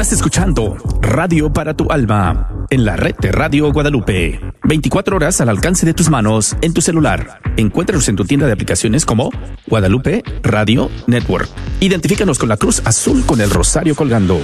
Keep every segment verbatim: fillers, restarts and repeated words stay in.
Estás escuchando Radio para tu Alma en la red de Radio Guadalupe. veinticuatro horas al alcance de tus manos en tu celular. Encuéntranos en tu tienda de aplicaciones como Guadalupe Radio Network. Identifícanos con la cruz azul con el rosario colgando.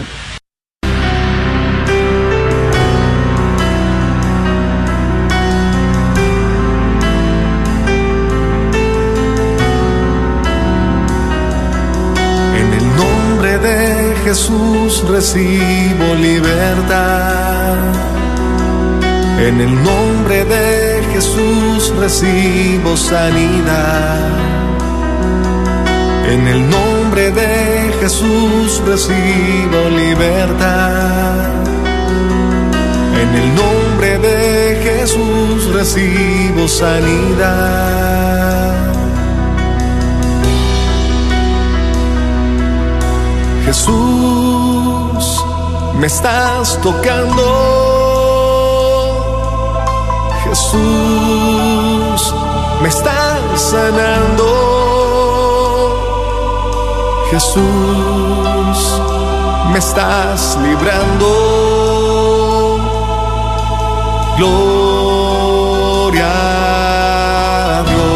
Jesús, recibo libertad. En el nombre de Jesús recibo sanidad. En el nombre de Jesús recibo libertad. En el nombre de Jesús recibo sanidad. Jesús, me estás tocando. Jesús, me estás sanando. Jesús, me estás librando. Gloria a Dios.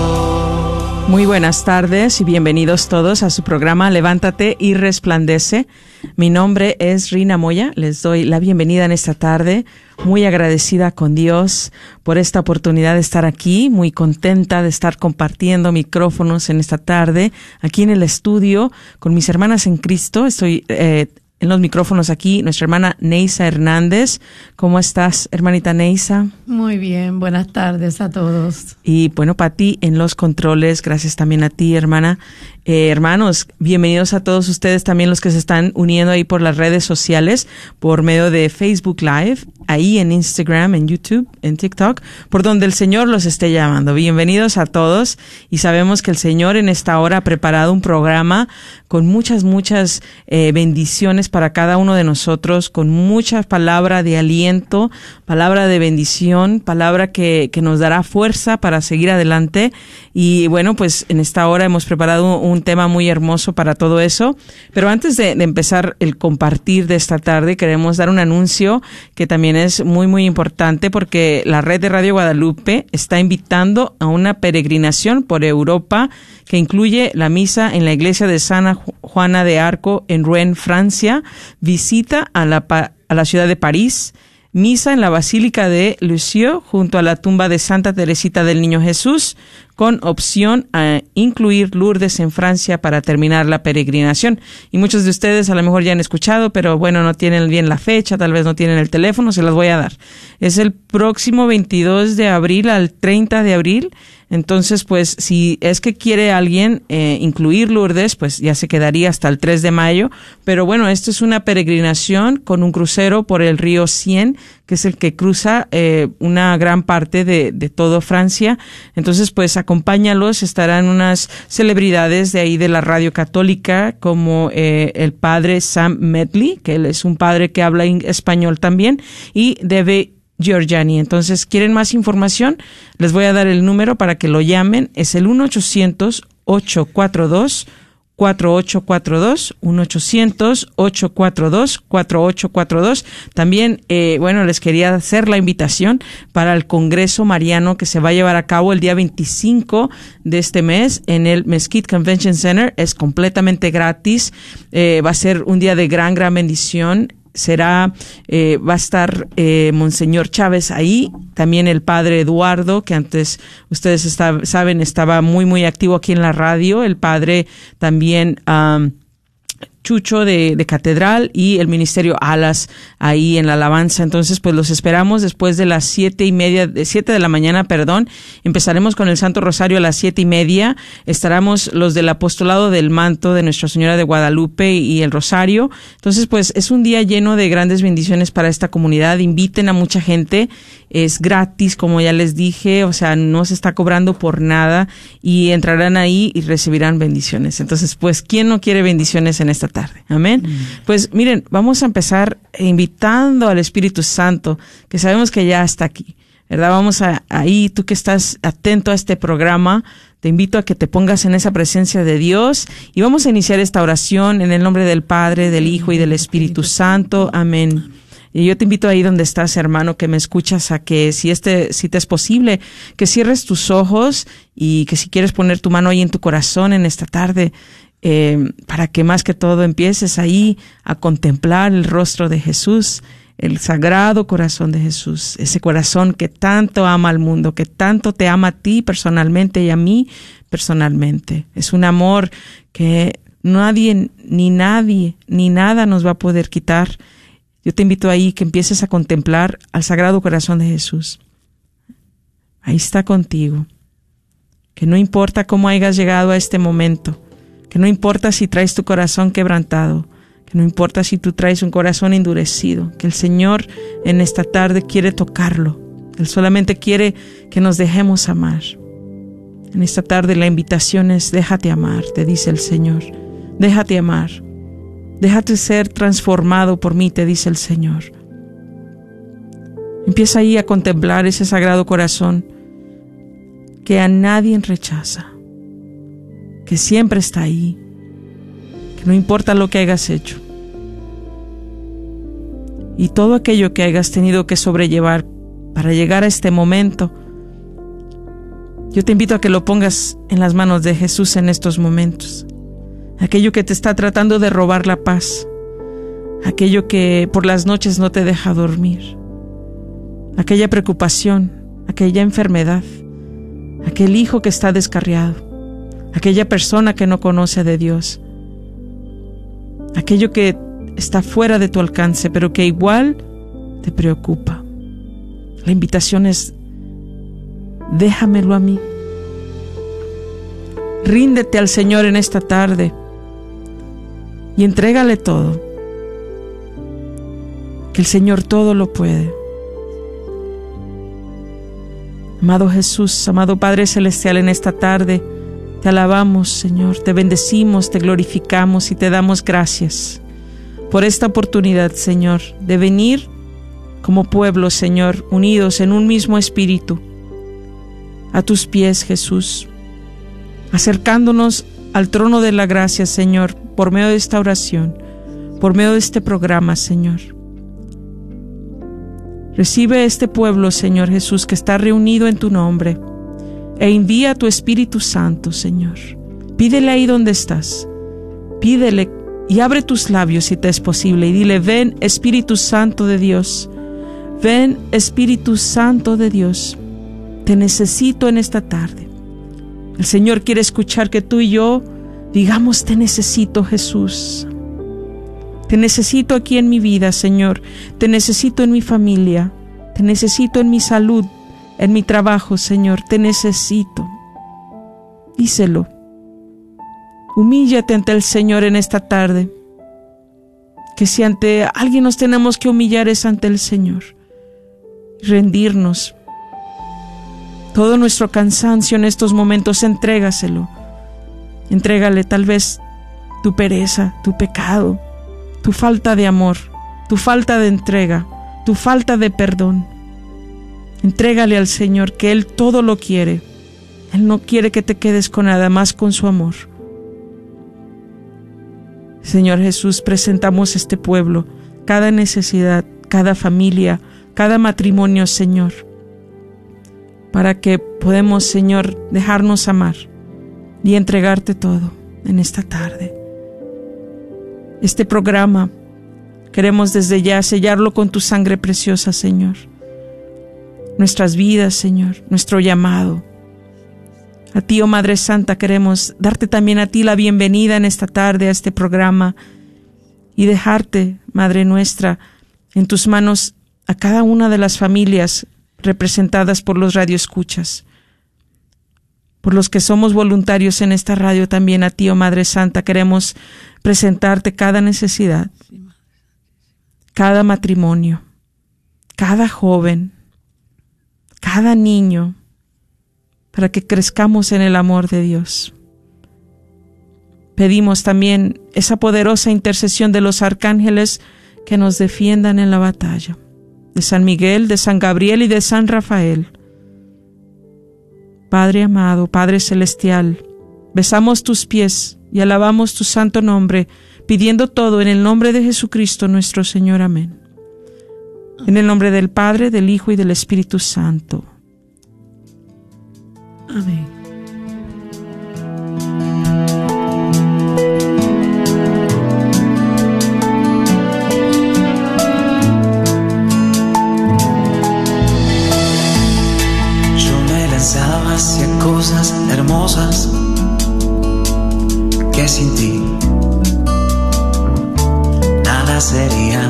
Muy buenas tardes y bienvenidos todos a su programa Levántate y Resplandece. Mi nombre es Rina Moya, les doy la bienvenida en esta tarde, muy agradecida con Dios por esta oportunidad de estar aquí, muy contenta de estar compartiendo micrófonos en esta tarde, aquí en el estudio con mis hermanas en Cristo. Estoy eh, en los micrófonos aquí, nuestra hermana Neisa Hernández. ¿Cómo estás, hermanita Neisa? Muy bien, buenas tardes a todos. Y bueno, Pati en los controles, gracias también a ti, hermana. Eh, hermanos, bienvenidos a todos ustedes, también los que se están uniendo ahí por las redes sociales, por medio de Facebook Live, ahí en Instagram, en YouTube, en TikTok, por donde el Señor los esté llamando. Bienvenidos a todos, y sabemos que el Señor en esta hora ha preparado un programa con muchas, muchas eh, bendiciones para cada uno de nosotros, con mucha palabra de aliento, palabra de bendición, palabra que, que nos dará fuerza para seguir adelante. Y bueno, pues en esta hora hemos preparado un tema muy hermoso para todo eso. Pero antes de, de empezar el compartir de esta tarde, queremos dar un anuncio que también es muy, muy importante, porque la red de Radio Guadalupe está invitando a una peregrinación por Europa que incluye la misa en la iglesia de Santa Juana de Arco en Rouen, Francia, visita a la, a la ciudad de París, misa en la Basílica de Lisieux junto a la tumba de Santa Teresita del Niño Jesús, con opción a incluir Lourdes en Francia para terminar la peregrinación. Y muchos de ustedes a lo mejor ya han escuchado, pero bueno, no tienen bien la fecha, tal vez no tienen el teléfono, se las voy a dar. Es el próximo veintidós de abril al treinta de abril. Entonces, pues, si es que quiere alguien eh, incluir Lourdes, pues ya se quedaría hasta el tres de mayo. Pero bueno, esto es una peregrinación con un crucero por el río Seine, que es el que cruza eh, una gran parte de, de todo Francia. Entonces, pues, acompáñalos. Estarán unas celebridades de ahí de la radio católica, como eh, el padre Sam Medley, que él es un padre que habla español también, y Deve Giorgiani. Entonces, ¿quieren más información? Les voy a dar el número para que lo llamen. Es el uno ochocientos, ocho cuatro dos, cuatro ocho cuatro dos, uno ochocientos, ocho cuatro dos, cuatro ocho cuatro dos. También, eh, bueno, les quería hacer la invitación para el Congreso Mariano que se va a llevar a cabo el día veinticinco de este mes en el Mesquite Convention Center. Es completamente gratis. Eh, va a ser un día de gran, gran bendición. Será, eh, va a estar eh, Monseñor Chávez ahí, también el padre Eduardo, que antes ustedes está, saben estaba muy, muy activo aquí en la radio, el padre también um, Chucho de, de Catedral, y el ministerio Alas ahí en la alabanza. Entonces, pues los esperamos después de las siete y media, de siete de la mañana, perdón. Empezaremos con el Santo Rosario a las siete y media. Estaremos los del Apostolado del Manto de Nuestra Señora de Guadalupe y el Rosario. Entonces, pues es un día lleno de grandes bendiciones para esta comunidad. Inviten a mucha gente. Es gratis, como ya les dije, o sea, no se está cobrando por nada, y entrarán ahí y recibirán bendiciones. Entonces, pues, ¿quién no quiere bendiciones en esta tarde? Amén. Mm. Pues miren, vamos a empezar invitando al Espíritu Santo, que sabemos que ya está aquí. ¿verdad? Vamos a, ahí, tú que estás atento a este programa, te invito a que te pongas en esa presencia de Dios y vamos a iniciar esta oración en el nombre del Padre, del Hijo y del Espíritu Santo. Amén. Y yo te invito ahí donde estás, hermano, que me escuchas, a que si este, si te es posible, que cierres tus ojos y que si quieres poner tu mano ahí en tu corazón en esta tarde, eh, para que más que todo empieces ahí a contemplar el rostro de Jesús, el sagrado corazón de Jesús, ese corazón que tanto ama al mundo, que tanto te ama a ti personalmente y a mí personalmente. Es un amor que nadie, ni nadie, ni nada nos va a poder quitar. Yo te invito ahí que empieces a contemplar al Sagrado Corazón de Jesús. Ahí está contigo. Que no importa cómo hayas llegado a este momento, que no importa si traes tu corazón quebrantado, que no importa si tú traes un corazón endurecido, que el Señor en esta tarde quiere tocarlo. Él solamente quiere que nos dejemos amar. En esta tarde la invitación es: déjate amar, te dice el Señor. Déjate amar. Déjate ser transformado por mí, te dice el Señor. Empieza ahí a contemplar ese sagrado corazón que a nadie rechaza, que siempre está ahí, que no importa lo que hayas hecho y todo aquello que hayas tenido que sobrellevar para llegar a este momento. Yo te invito a que lo pongas en las manos de Jesús en estos momentos. Aquello que te está tratando de robar la paz, aquello que por las noches no te deja dormir, aquella preocupación, aquella enfermedad, aquel hijo que está descarriado, aquella persona que no conoce de Dios, aquello que está fuera de tu alcance, pero que igual te preocupa. La invitación es: déjamelo a mí. Ríndete al Señor en esta tarde y entrégale todo, que el Señor todo lo puede. Amado Jesús, amado Padre Celestial, en esta tarde te alabamos, Señor, te bendecimos, te glorificamos y te damos gracias por esta oportunidad, Señor, de venir como pueblo, Señor, unidos en un mismo espíritu, a tus pies, Jesús, acercándonos al trono de la gracia, Señor, por medio de esta oración, por medio de este programa, Señor. Recibe este pueblo, Señor Jesús, que está reunido en tu nombre, e envía a tu Espíritu Santo, Señor. Pídele ahí donde estás, pídele y abre tus labios si te es posible y dile: ven, Espíritu Santo de Dios, ven, Espíritu Santo de Dios, te necesito en esta tarde. El Señor quiere escuchar que tú y yo digamos: te necesito, Jesús. Te necesito aquí en mi vida, Señor. Te necesito en mi familia. Te necesito en mi salud, en mi trabajo, Señor. Te necesito. Díselo. Humíllate ante el Señor en esta tarde. Que si ante alguien nos tenemos que humillar es ante el Señor. Rendirnos. Todo nuestro cansancio en estos momentos, entrégaselo. Entrégale tal vez tu pereza, tu pecado, tu falta de amor, tu falta de entrega, tu falta de perdón. Entrégale al Señor, que Él todo lo quiere. Él no quiere que te quedes con nada más, con su amor. Señor Jesús, presentamos este pueblo, cada necesidad, cada familia, cada matrimonio, Señor, para que podamos, Señor, dejarnos amar y entregarte todo en esta tarde. Este programa queremos desde ya sellarlo con tu sangre preciosa, Señor. Nuestras vidas, Señor, nuestro llamado. A ti, oh Madre Santa, queremos darte también a ti la bienvenida en esta tarde a este programa y dejarte, Madre nuestra, en tus manos a cada una de las familias representadas por los radioescuchas, por los que somos voluntarios en esta radio. También a ti, oh Madre Santa, queremos presentarte cada necesidad, cada matrimonio, cada joven, cada niño, para que crezcamos en el amor de Dios. Pedimos también esa poderosa intercesión de los arcángeles que nos defiendan en la batalla. de San Miguel, de San Gabriel y de San Rafael. Padre amado, Padre celestial, besamos tus pies y alabamos tu santo nombre, pidiendo todo en el nombre de Jesucristo nuestro Señor. Amén. En el nombre del Padre, del Hijo y del Espíritu Santo. Amén. Hacia cosas hermosas que sin ti nada sería.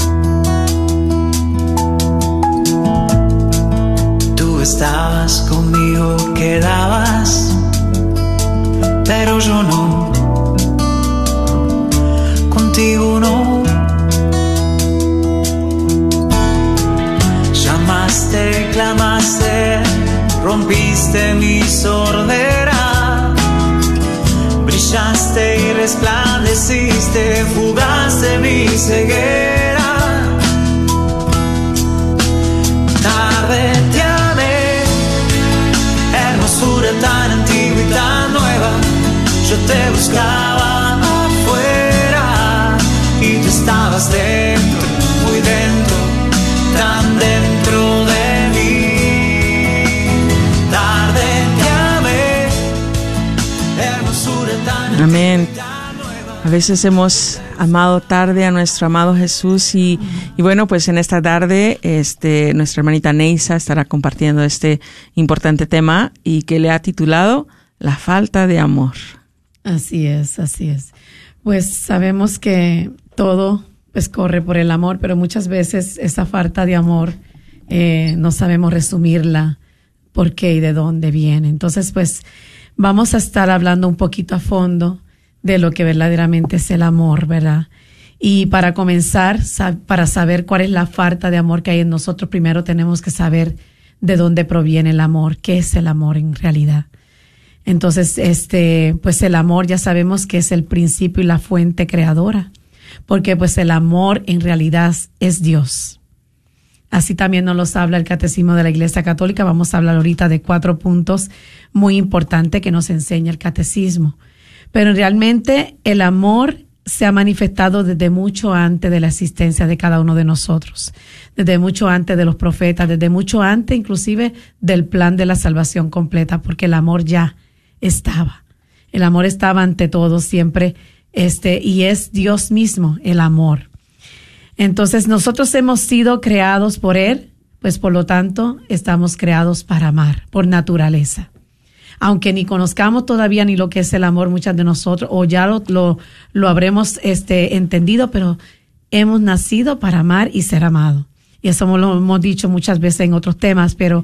Tú estabas conmigo, quedabas, pero yo no, contigo no. Llamaste, clamaste, rompiste mi sordera, brillaste y resplandeciste, fugaste mi ceguera. Tarde te amé, hermosura tan antigua y tan nueva. Yo te buscaba afuera y tú estabas dentro, muy dentro, tan dentro de Amén. A veces hemos amado tarde a nuestro amado Jesús y, y bueno, pues en esta tarde este, nuestra hermanita Neisa estará compartiendo este importante tema y que le ha titulado La falta de amor. Así es, así es. Pues sabemos que todo pues corre por el amor, pero muchas veces esa falta de amor eh, no sabemos resumirla, por qué y de dónde viene. Entonces, pues vamos a estar hablando un poquito a fondo de lo que verdaderamente es el amor, ¿verdad? Y para comenzar, para saber cuál es la falta de amor que hay en nosotros, primero tenemos que saber de dónde proviene el amor, qué es el amor en realidad. Entonces, este, pues el amor ya sabemos que es el principio y la fuente creadora, porque pues el amor en realidad es Dios. Así también nos los habla el Catecismo de la Iglesia Católica. Vamos a hablar ahorita de cuatro puntos muy importantes que nos enseña el Catecismo. Pero realmente el amor se ha manifestado desde mucho antes de la existencia de cada uno de nosotros, desde mucho antes de los profetas, desde mucho antes inclusive del plan de la salvación completa, porque el amor ya estaba. El amor estaba ante todo siempre, este, y es Dios mismo el amor. Entonces nosotros hemos sido creados por Él, pues por lo tanto estamos creados para amar, por naturaleza. Aunque ni conozcamos todavía ni lo que es el amor muchas de nosotros, o ya lo, lo, lo habremos este, entendido, pero hemos nacido para amar y ser amado. Y eso lo hemos dicho muchas veces en otros temas, pero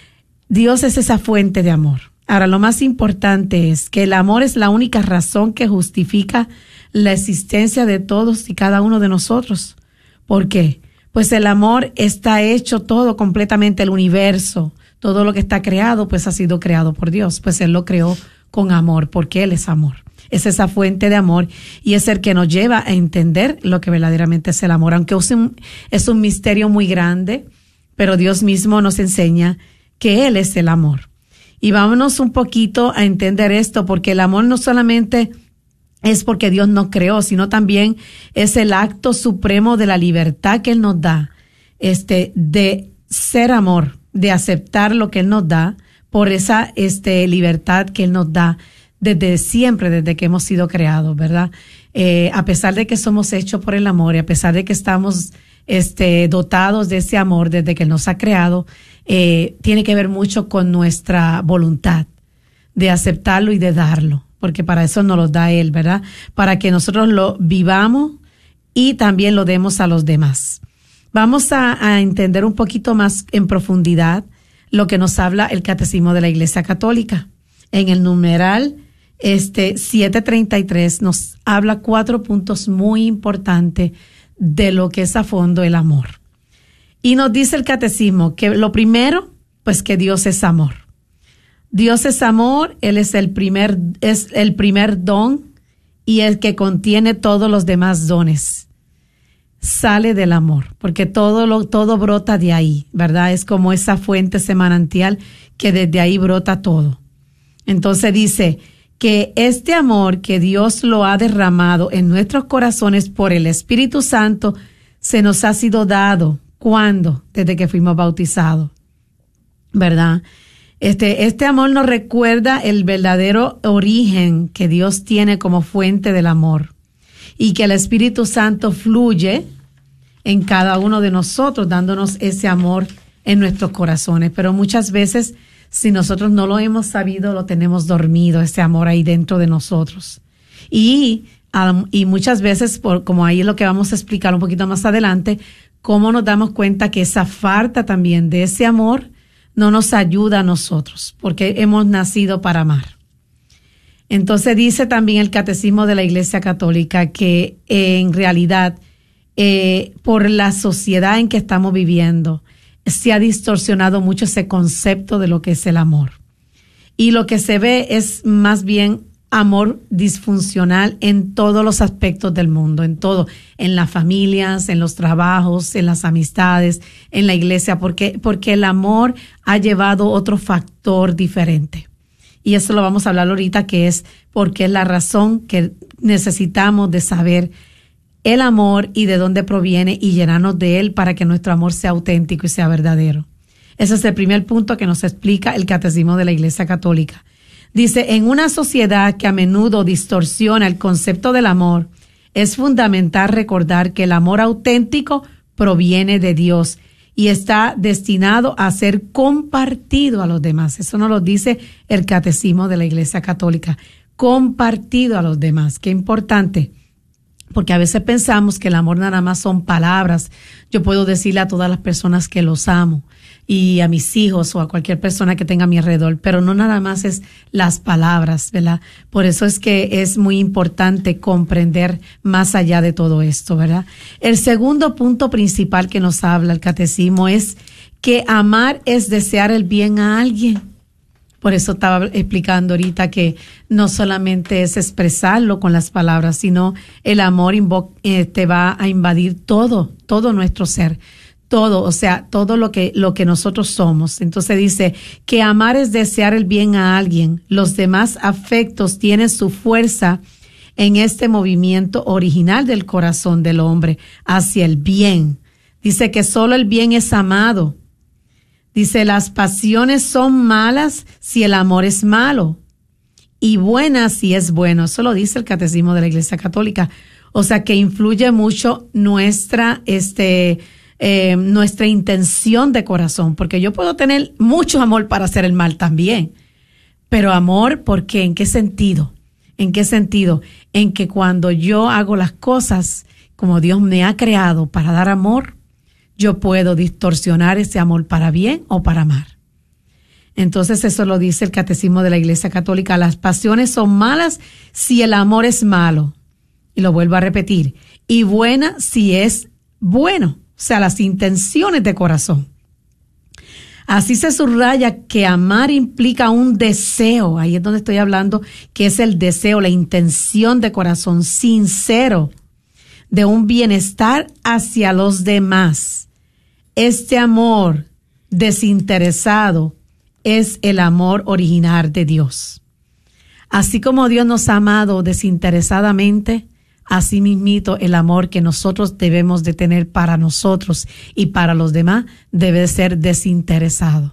Dios es esa fuente de amor. Ahora, lo más importante es que el amor es la única razón que justifica la existencia de todos y cada uno de nosotros. ¿Por qué? Pues el amor está hecho todo completamente, el universo, todo lo que está creado, pues ha sido creado por Dios. Pues Él lo creó con amor, porque Él es amor. Es esa fuente de amor y es el que nos lleva a entender lo que verdaderamente es el amor. Aunque es un, es un misterio muy grande, pero Dios mismo nos enseña que Él es el amor. Y vámonos un poquito a entender esto, porque el amor no solamente es porque Dios nos creó, sino también es el acto supremo de la libertad que Él nos da, este, de ser amor, de aceptar lo que Él nos da, por esa este, libertad que Él nos da desde siempre, desde que hemos sido creados, ¿verdad? Eh, a pesar de que somos hechos por el amor y a pesar de que estamos este, dotados de ese amor desde que Él nos ha creado, eh, tiene que ver mucho con nuestra voluntad de aceptarlo y de darlo, porque para eso nos lo da Él, ¿verdad? Para que nosotros lo vivamos y también lo demos a los demás. Vamos a, a entender un poquito más en profundidad lo que nos habla el Catecismo de la Iglesia Católica. En el numeral este setecientos treinta y tres nos habla cuatro puntos muy importantes de lo que es a fondo el amor. Y nos dice el Catecismo que lo primero, pues que Dios es amor. Dios es amor, Él es el primer, es el primer don y el que contiene todos los demás dones. sale del amor, porque todo lo, todo brota de ahí, ¿verdad? Es como esa fuente, ese manantial que desde ahí brota todo. Entonces dice que este amor que Dios lo ha derramado en nuestros corazones por el Espíritu Santo se nos ha sido dado. ¿Cuándo? Desde que fuimos bautizados, ¿verdad? Este, este amor nos recuerda el verdadero origen que Dios tiene como fuente del amor y que el Espíritu Santo fluye en cada uno de nosotros, dándonos ese amor en nuestros corazones. Pero muchas veces, si nosotros no lo hemos sabido, lo tenemos dormido, ese amor ahí dentro de nosotros. Y, um, y muchas veces, por, como ahí es lo que vamos a explicar un poquito más adelante, cómo nos damos cuenta que esa falta también de ese amor no nos ayuda a nosotros, porque hemos nacido para amar. Entonces dice también el Catecismo de la Iglesia Católica que eh, en realidad, eh, por la sociedad en que estamos viviendo, se ha distorsionado mucho ese concepto de lo que es el amor. Y lo que se ve es más bien amor disfuncional en todos los aspectos del mundo, en todo, en las familias, en los trabajos, en las amistades, en la iglesia, porque, porque el amor ha llevado otro factor diferente. Y eso lo vamos a hablar ahorita, que es porque es la razón que necesitamos de saber el amor y de dónde proviene y llenarnos de él para que nuestro amor sea auténtico y sea verdadero. Ese es el primer punto que nos explica el Catecismo de la Iglesia Católica. Dice, en una sociedad que a menudo distorsiona el concepto del amor, es fundamental recordar que el amor auténtico proviene de Dios y está destinado a ser compartido a los demás. Eso nos lo dice el Catecismo de la Iglesia Católica. Compartido a los demás. Qué importante. Porque a veces pensamos que el amor nada más son palabras. Yo puedo decirle a todas las personas que los amo y a mis hijos o a cualquier persona que tenga a mi alrededor, pero no nada más es las palabras, ¿verdad? Por eso es que es muy importante comprender más allá de todo esto, ¿verdad? El segundo punto principal que nos habla el Catecismo es que amar es desear el bien a alguien. Por eso estaba explicando ahorita que no solamente es expresarlo con las palabras, sino el amor invo- eh, te va a invadir todo, todo nuestro ser, todo, o sea, todo lo que, lo que nosotros somos. Entonces dice que amar es desear el bien a alguien. Los demás afectos tienen su fuerza en este movimiento original del corazón del hombre hacia el bien. Dice que solo el bien es amado. Dice, las pasiones son malas si el amor es malo y buenas si es bueno. Eso lo dice el Catecismo de la Iglesia Católica. O sea, que influye mucho nuestra, este, eh, nuestra intención de corazón, porque yo puedo tener mucho amor para hacer el mal también. Pero amor, ¿por qué? ¿En qué sentido? ¿En qué sentido? En que cuando yo hago las cosas como Dios me ha creado para dar amor, yo puedo distorsionar ese amor para bien o para mal. Entonces eso lo dice el Catecismo de la Iglesia Católica. Las pasiones son malas si el amor es malo. Y lo vuelvo a repetir. Y buena si es bueno. O sea, las intenciones de corazón. Así se subraya que amar implica un deseo. Ahí es donde estoy hablando, que es el deseo, la intención de corazón sincero de un bienestar hacia los demás. Este amor desinteresado es el amor original de Dios. Así como Dios nos ha amado desinteresadamente, así mismito el amor que nosotros debemos de tener para nosotros y para los demás debe ser desinteresado.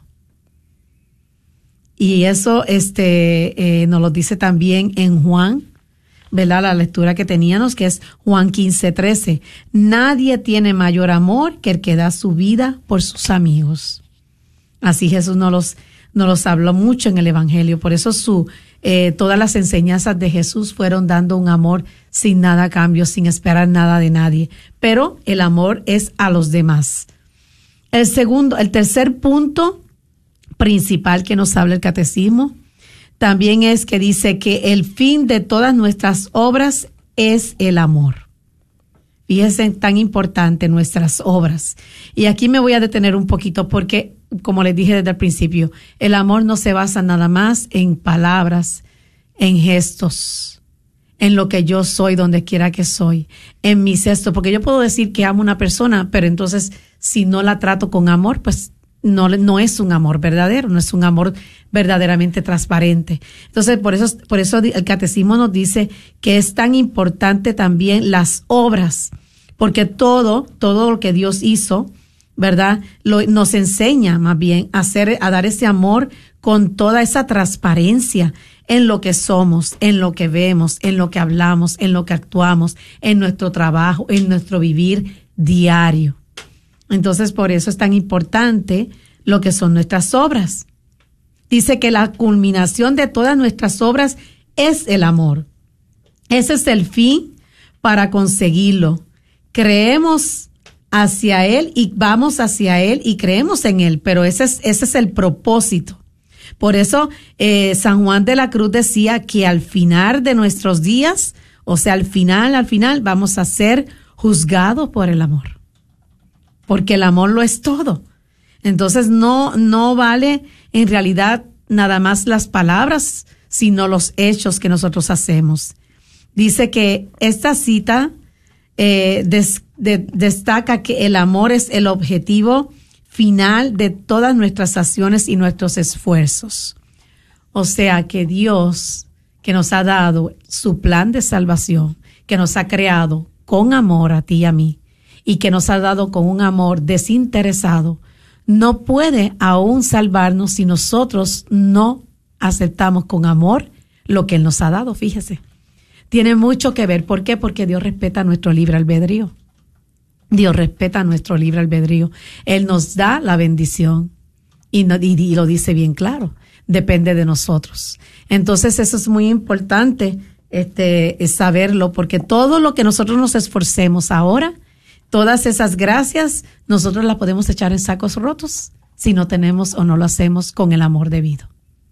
Y eso este, eh, nos lo dice también en Juan, ¿verdad? La lectura que teníamos, que es Juan quince, trece. Nadie tiene mayor amor que el que da su vida por sus amigos. Así Jesús nos los, nos los habló mucho en el Evangelio. Por eso su, eh, todas las enseñanzas de Jesús fueron dando un amor sin nada a cambio, sin esperar nada de nadie. Pero el amor es a los demás. El segundo, el tercer punto principal que nos habla el Catecismo también es que dice que el fin de todas nuestras obras es el amor. Fíjense, tan importante nuestras obras. Y aquí me voy a detener un poquito porque, como les dije desde el principio, el amor no se basa nada más en palabras, en gestos, en lo que yo soy, donde quiera que soy, en mi cesto, porque yo puedo decir que amo a una persona, pero entonces si no la trato con amor, pues no, no es un amor verdadero, no es un amor verdaderamente transparente. Entonces, por eso, por eso el catecismo nos dice que es tan importante también las obras, porque todo, todo lo que Dios hizo, ¿verdad? Lo, nos enseña más bien a hacer, a dar ese amor con toda esa transparencia en lo que somos, en lo que vemos, en lo que hablamos, en lo que actuamos, en nuestro trabajo, en nuestro vivir diario. Entonces, por eso es tan importante lo que son nuestras obras. Dice que la culminación de todas nuestras obras es el amor. Ese es el fin para conseguirlo. Creemos hacia Él y vamos hacia Él y creemos en Él, pero ese es, ese es el propósito. Por eso eh, San Juan de la Cruz decía que al final de nuestros días, o sea, al final, al final, vamos a ser juzgados por el amor. Porque el amor lo es todo. Entonces no, no vale en realidad nada más las palabras, sino los hechos que nosotros hacemos. Dice que esta cita eh, des, de, destaca que el amor es el objetivo final de todas nuestras acciones y nuestros esfuerzos. O sea que Dios, que nos ha dado su plan de salvación, que nos ha creado con amor a ti y a mí, y que nos ha dado con un amor desinteresado, no puede aún salvarnos si nosotros no aceptamos con amor lo que Él nos ha dado, fíjese. Tiene mucho que ver. ¿Por qué? Porque Dios respeta nuestro libre albedrío. Dios respeta nuestro libre albedrío. Él nos da la bendición y, no, y, y lo dice bien claro. Depende de nosotros. Entonces eso es muy importante este, es saberlo, porque todo lo que nosotros nos esforcemos ahora, todas esas gracias, nosotros las podemos echar en sacos rotos si no tenemos o no lo hacemos con el amor debido.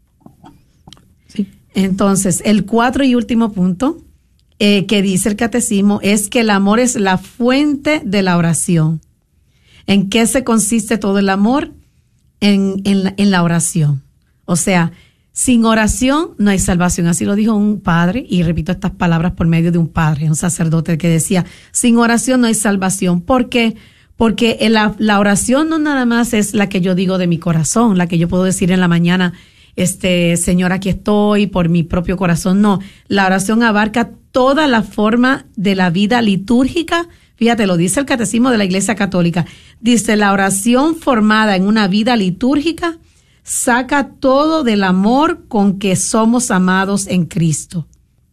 Sí. Entonces, el cuatro y último punto eh, que dice el catecismo es que el amor es la fuente de la oración. ¿En qué se consiste todo el amor? En, en, la, en la oración. O sea, sin oración no hay salvación. Así lo dijo un padre, y repito estas palabras por medio de un padre, un sacerdote, que decía, sin oración no hay salvación. ¿Por qué? Porque la, la oración no nada más es la que yo digo de mi corazón, la que yo puedo decir en la mañana, este, Señor, aquí estoy por mi propio corazón. No, la oración abarca toda la forma de la vida litúrgica. Fíjate, lo dice el Catecismo de la Iglesia Católica. Dice, la oración formada en una vida litúrgica saca todo del amor con que somos amados en Cristo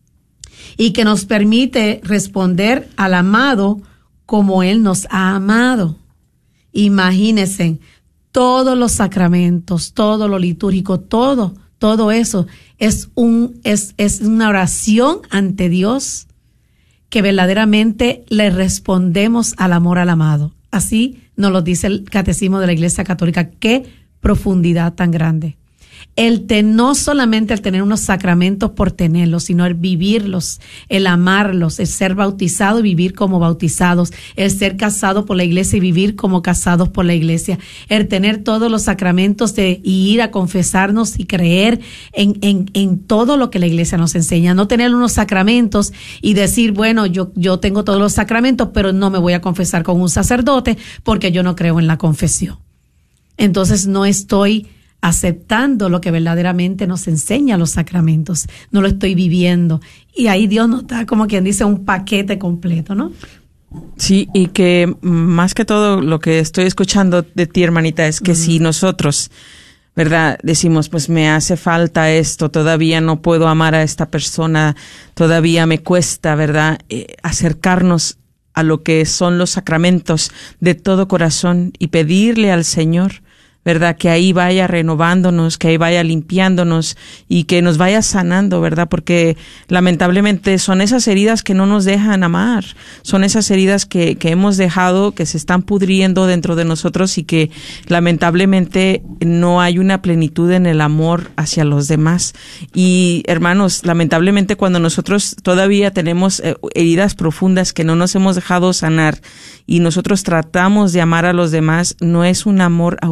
y que nos permite responder al amado como Él nos ha amado. Imagínense, todos los sacramentos, todo lo litúrgico, todo, todo eso es un, es, es una oración ante Dios que verdaderamente le respondemos al amor al amado. Así nos lo dice el Catecismo de la Iglesia Católica. ¡Qué profundidad tan grande! El ten, no solamente el tener unos sacramentos por tenerlos, sino el vivirlos, el amarlos, el ser bautizado y vivir como bautizados, el ser casado por la iglesia y vivir como casados por la iglesia, el tener todos los sacramentos de y ir a confesarnos y creer en, en, en todo lo que la iglesia nos enseña, no tener unos sacramentos y decir, bueno, yo, yo tengo todos los sacramentos, pero no me voy a confesar con un sacerdote porque yo no creo en la confesión. Entonces no estoy aceptando lo que verdaderamente nos enseña los sacramentos, no lo estoy viviendo. Y ahí Dios nos da, como quien dice, un paquete completo, ¿no? Sí, y que más que todo lo que estoy escuchando de ti, hermanita, es que uh-huh. si nosotros, ¿verdad? Decimos, pues me hace falta esto, todavía no puedo amar a esta persona, todavía me cuesta, ¿verdad? Eh, acercarnos a lo que son los sacramentos de todo corazón y pedirle al Señor, ¿verdad? Que ahí vaya renovándonos, que ahí vaya limpiándonos y que nos vaya sanando, ¿verdad? Porque lamentablemente son esas heridas que no nos dejan amar, son esas heridas que, que hemos dejado, que se están pudriendo dentro de nosotros y que lamentablemente no hay una plenitud en el amor hacia los demás. Y hermanos, lamentablemente cuando nosotros todavía tenemos eh, heridas profundas que no nos hemos dejado sanar y nosotros tratamos de amar a los demás, no es un amor auténtico.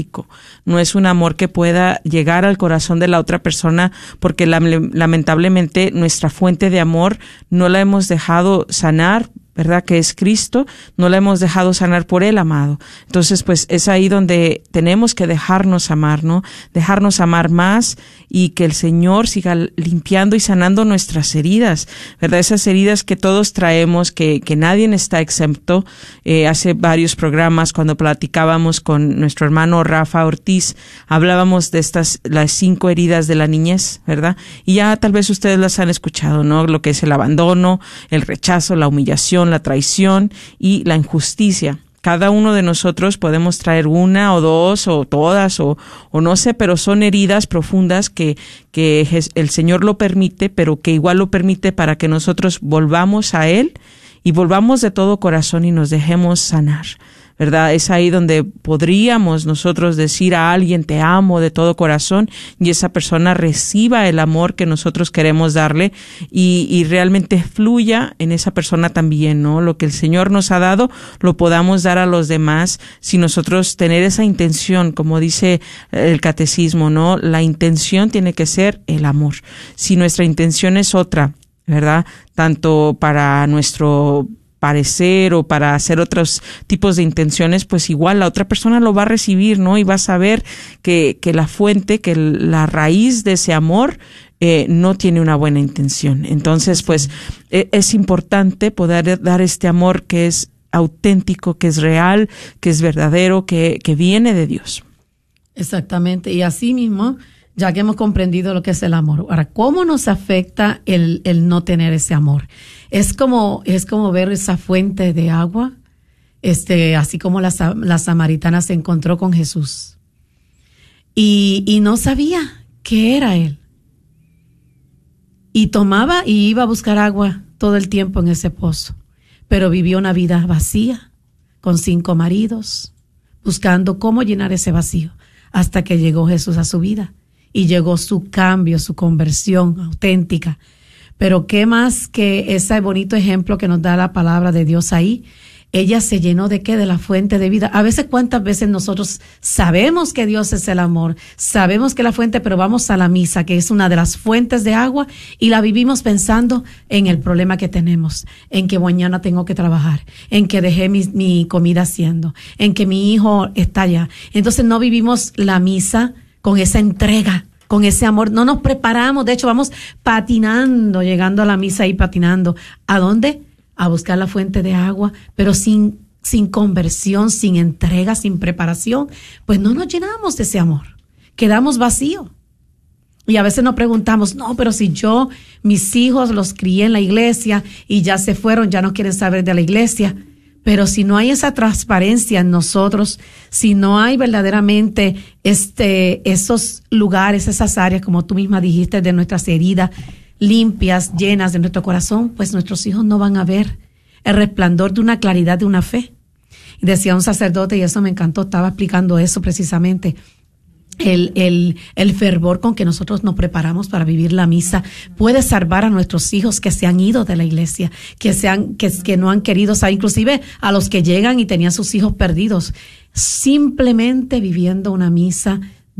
auténtico, no es un amor que pueda llegar al corazón de la otra persona, porque lamentablemente nuestra fuente de amor no la hemos dejado sanar, ¿verdad? Que es Cristo, no la hemos dejado sanar por Él, amado. Entonces, pues es ahí donde tenemos que dejarnos amar, ¿no? Dejarnos amar más y que el Señor siga limpiando y sanando nuestras heridas, ¿verdad? Esas heridas que todos traemos, que, que nadie está exento. Eh, hace varios programas, cuando platicábamos con nuestro hermano Rafa Ortiz, hablábamos de estas, las cinco heridas de la niñez, ¿verdad? Y ya tal vez ustedes las han escuchado, ¿no? Lo que es el abandono, el rechazo, la humillación, la traición y la injusticia. Cada uno de nosotros podemos traer una o dos o todas o, o no sé, pero son heridas profundas que, que el Señor lo permite, pero que igual lo permite para que nosotros volvamos a Él y volvamos de todo corazón y nos dejemos sanar, ¿verdad? Es ahí donde podríamos nosotros decir a alguien, te amo de todo corazón, y esa persona reciba el amor que nosotros queremos darle y, y realmente fluya en esa persona también, ¿no? Lo que el Señor nos ha dado, lo podamos dar a los demás, si nosotros tener esa intención, como dice el catecismo, ¿no? La intención tiene que ser el amor. Si nuestra intención es otra, ¿verdad? Tanto para nuestro parecer o para hacer otros tipos de intenciones, pues igual la otra persona lo va a recibir, ¿no? Y va a saber que, que la fuente, que la raíz de ese amor eh, no tiene una buena intención. Entonces, pues eh, es importante poder dar este amor que es auténtico, que es real, que es verdadero, que, que viene de Dios. Exactamente. Y así mismo, ya que hemos comprendido lo que es el amor, ahora, ¿cómo nos afecta el, el no tener ese amor? Es como, es como ver esa fuente de agua, este, así como la, la samaritana se encontró con Jesús y, y no sabía que era Él. Y tomaba y iba a buscar agua todo el tiempo en ese pozo, pero vivió una vida vacía, con cinco maridos, buscando cómo llenar ese vacío, hasta que llegó Jesús a su vida y llegó su cambio, su conversión auténtica. Pero qué más que ese bonito ejemplo que nos da la palabra de Dios ahí. Ella se llenó de qué, de la fuente de vida. A veces, cuántas veces nosotros sabemos que Dios es el amor, sabemos que la fuente, pero vamos a la misa, que es una de las fuentes de agua, y la vivimos pensando en el problema que tenemos, en que mañana tengo que trabajar, en que dejé mi, mi comida haciendo, en que mi hijo está allá. Entonces no vivimos la misa con esa entrega, con ese amor. No nos preparamos, de hecho vamos patinando, llegando a la misa y patinando. ¿A dónde? A buscar la fuente de agua, pero sin, sin conversión, sin entrega, sin preparación, pues no nos llenamos de ese amor. Quedamos vacíos. Y a veces nos preguntamos, no, pero si yo, mis hijos los crié en la iglesia y ya se fueron, ya no quieren saber de la iglesia. Pero si no hay esa transparencia en nosotros, si no hay verdaderamente este, esos lugares, esas áreas, como tú misma dijiste, de nuestras heridas limpias, llenas de nuestro corazón, pues nuestros hijos no van a ver el resplandor de una claridad, de una fe. Y decía un sacerdote, y eso me encantó, estaba explicando eso precisamente, el, el, el fervor con que nosotros nos preparamos para vivir la misa puede salvar a nuestros hijos que se han ido de la iglesia, que se han, que, que no han querido, o sea, inclusive a los que llegan y tenían sus hijos perdidos, simplemente viviendo una misa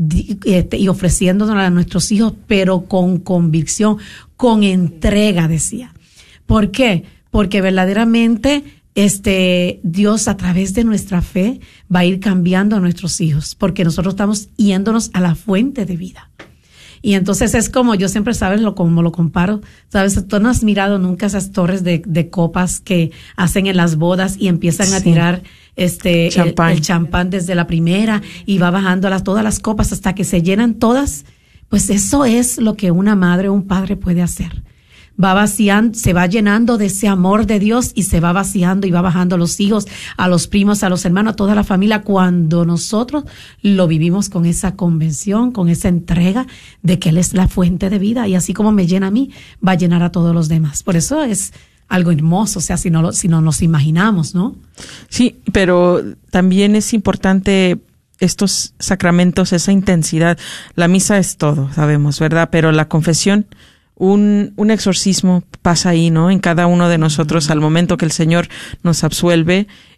y ofreciéndonos a nuestros hijos, pero con convicción, con entrega, decía. ¿Por qué? Porque verdaderamente este Dios, a través de nuestra fe, va a ir cambiando a nuestros hijos, porque nosotros estamos yéndonos a la fuente de vida. Y entonces es como, yo siempre, sabes, lo, como lo comparo, sabes, tú no has mirado nunca esas torres de, de copas que hacen en las bodas y empiezan sí. a tirar este champán. El, el champán desde la primera y va bajando a las, todas las copas hasta que se llenan todas. Pues eso es lo que una madre o un padre puede hacer. Va vaciando, se va llenando de ese amor de Dios y se va vaciando y va bajando a los hijos, a los primos, a los hermanos, a toda la familia, cuando nosotros lo vivimos con esa convención, con esa entrega de que Él es la fuente de vida, y así como me llena a mí, va a llenar a todos los demás. Por eso es algo hermoso, o sea, si no, lo, si no nos imaginamos, ¿no? Sí, pero también es importante estos sacramentos, esa intensidad. La misa es todo, sabemos, ¿verdad? Pero la confesión, Un, un exorcismo pasa ahí, ¿no? En cada uno de nosotros, al momento que el Señor nos absuelve,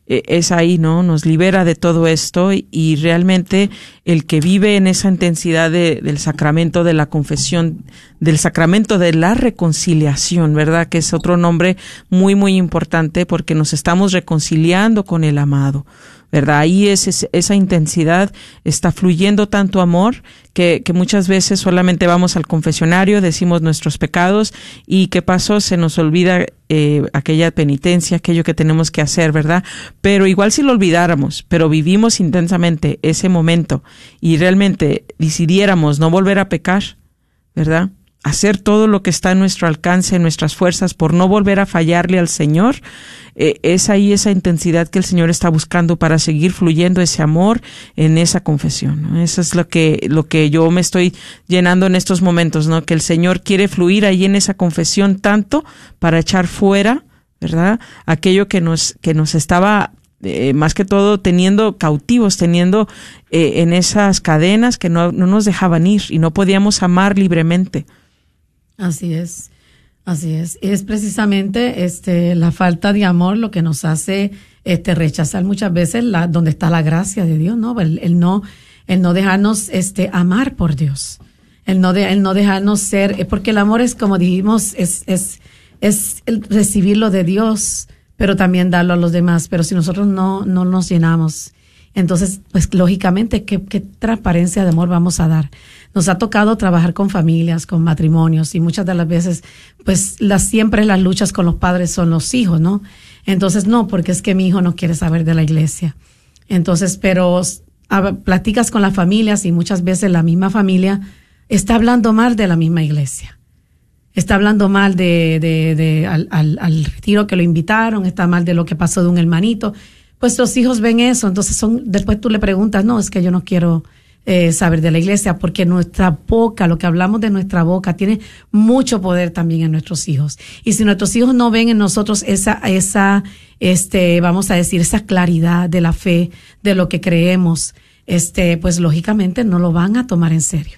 eh, es ahí, ¿no? Nos libera de todo esto y, y realmente el que vive en esa intensidad de, del sacramento de la confesión, del sacramento de la reconciliación, ¿verdad? Que es otro nombre muy, muy importante porque nos estamos reconciliando con el amado, ¿verdad? Ahí es, es esa intensidad, está fluyendo tanto amor que, que muchas veces solamente vamos al confesionario, decimos nuestros pecados y ¿qué pasó? Se nos olvida eh, aquella penitencia, aquello que tenemos que hacer, ¿verdad? Pero igual si lo olvidáramos, pero vivimos intensamente ese momento y realmente decidiéramos no volver a pecar, ¿verdad? Hacer todo lo que está en nuestro alcance, en nuestras fuerzas, por no volver a fallarle al Señor, eh, es ahí esa intensidad que el Señor está buscando para seguir fluyendo ese amor en esa confesión, ¿no? Eso es lo que, lo que yo me estoy llenando en estos momentos, ¿no? Que el Señor quiere fluir ahí en esa confesión tanto para echar fuera, ¿verdad? Aquello que nos, que nos estaba Eh, más que todo teniendo cautivos, teniendo eh, en esas cadenas que no, no nos dejaban ir y no podíamos amar libremente. Así es, así es. Es precisamente este la falta de amor lo que nos hace este rechazar muchas veces la donde está la gracia de Dios, ¿no? El, el no el no dejarnos este amar por Dios, el no de, el no dejarnos ser, porque el amor es como dijimos es es es el recibirlo de Dios, pero también darlo a los demás. Pero si nosotros no, no nos llenamos, entonces, pues lógicamente, ¿qué, qué transparencia de amor vamos a dar? Nos ha tocado trabajar con familias, con matrimonios, y muchas de las veces, pues las siempre las luchas con los padres son los hijos, ¿no? Entonces, no, porque es que mi hijo no quiere saber de la iglesia. Entonces, pero a, platicas con las familias y muchas veces la misma familia está hablando mal de la misma iglesia. Está hablando mal de, de, de al, al, al retiro que lo invitaron, está mal de lo que pasó de un hermanito. Pues los hijos ven eso, entonces son, después tú le preguntas, no, es que yo no quiero eh, saber de la iglesia, porque nuestra boca, lo que hablamos de nuestra boca, tiene mucho poder también en nuestros hijos. Y si nuestros hijos no ven en nosotros esa, esa, este, vamos a decir, esa claridad de la fe, de lo que creemos, este, pues lógicamente no lo van a tomar en serio.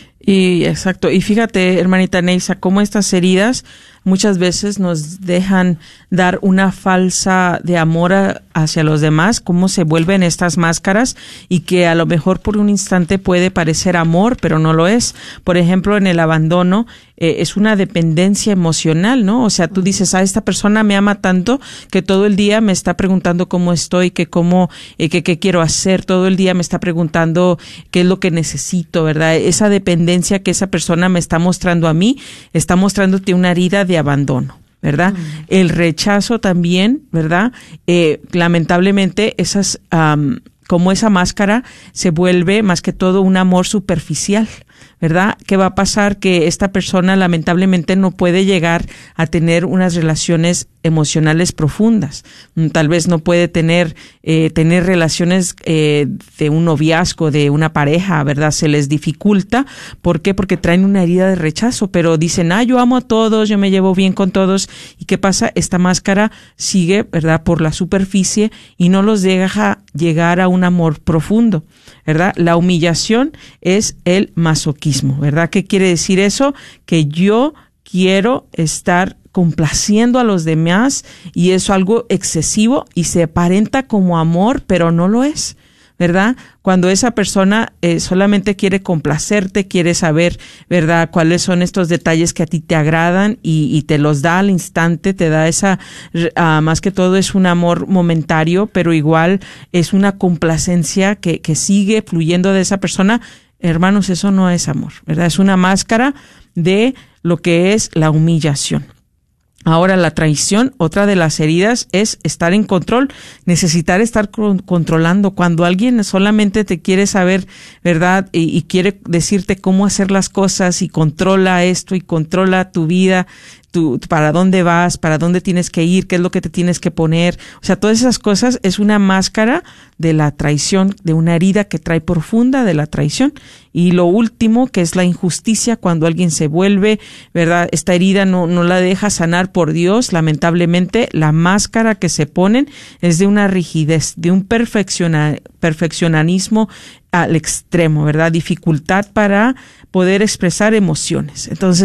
Y exacto, y fíjate, hermanita Neisa, cómo estas heridas muchas veces nos dejan dar una falsa de amor a, hacia los demás, cómo se vuelven estas máscaras y que a lo mejor por un instante puede parecer amor, pero no lo es. Por ejemplo, en el abandono eh, es una dependencia emocional, ¿no? O sea, tú dices, ah, esta persona me ama tanto que todo el día me está preguntando cómo estoy, que cómo, eh, que qué quiero hacer, todo el día me está preguntando qué es lo que necesito, ¿verdad? Esa dependencia que esa persona me está mostrando a mí, está mostrándote una herida de abandono, ¿verdad? Mm. El rechazo también, ¿verdad? Eh, lamentablemente, esas, um, como esa máscara se vuelve más que todo un amor superficial, ¿verdad? ¿Qué va a pasar? Que esta persona lamentablemente no puede llegar a tener unas relaciones emocionales profundas. Tal vez no puede tener eh, tener relaciones eh, de un noviazgo, de una pareja, ¿verdad? Se les dificulta. ¿Por qué? Porque traen una herida de rechazo, pero dicen, ah, yo amo a todos, yo me llevo bien con todos. ¿Y qué pasa? Esta máscara sigue, ¿verdad? Por la superficie y no los deja llegar a un amor profundo, ¿verdad? La humillación es el masoquismo, ¿verdad? ¿Qué quiere decir eso? Que yo quiero estar complaciendo a los demás y es algo excesivo y se aparenta como amor, pero no lo es, ¿verdad? Cuando esa persona eh, solamente quiere complacerte, quiere saber, ¿verdad?, cuáles son estos detalles que a ti te agradan y, y te los da al instante, te da esa, uh, más que todo es un amor momentario, pero igual es una complacencia que, que sigue fluyendo de esa persona. Hermanos, eso no es amor, ¿verdad? Es una máscara de lo que es la humillación. Ahora, la traición, otra de las heridas es estar en control, necesitar estar con, controlando. Cuando alguien solamente te quiere saber, ¿verdad? Y, y quiere decirte cómo hacer las cosas y controla esto y controla tu vida, tu, para dónde vas, para dónde tienes que ir, qué es lo que te tienes que poner. O sea, todas esas cosas es una máscara de la traición, de una herida que trae profunda de la traición. Y lo último, que es la injusticia, cuando alguien se vuelve, ¿verdad? Esta herida no, no la deja sanar por Dios. Lamentablemente, la máscara que se ponen es de una rigidez, de un perfecciona, perfeccionismo al extremo, ¿verdad? Dificultad para poder expresar emociones. Entonces,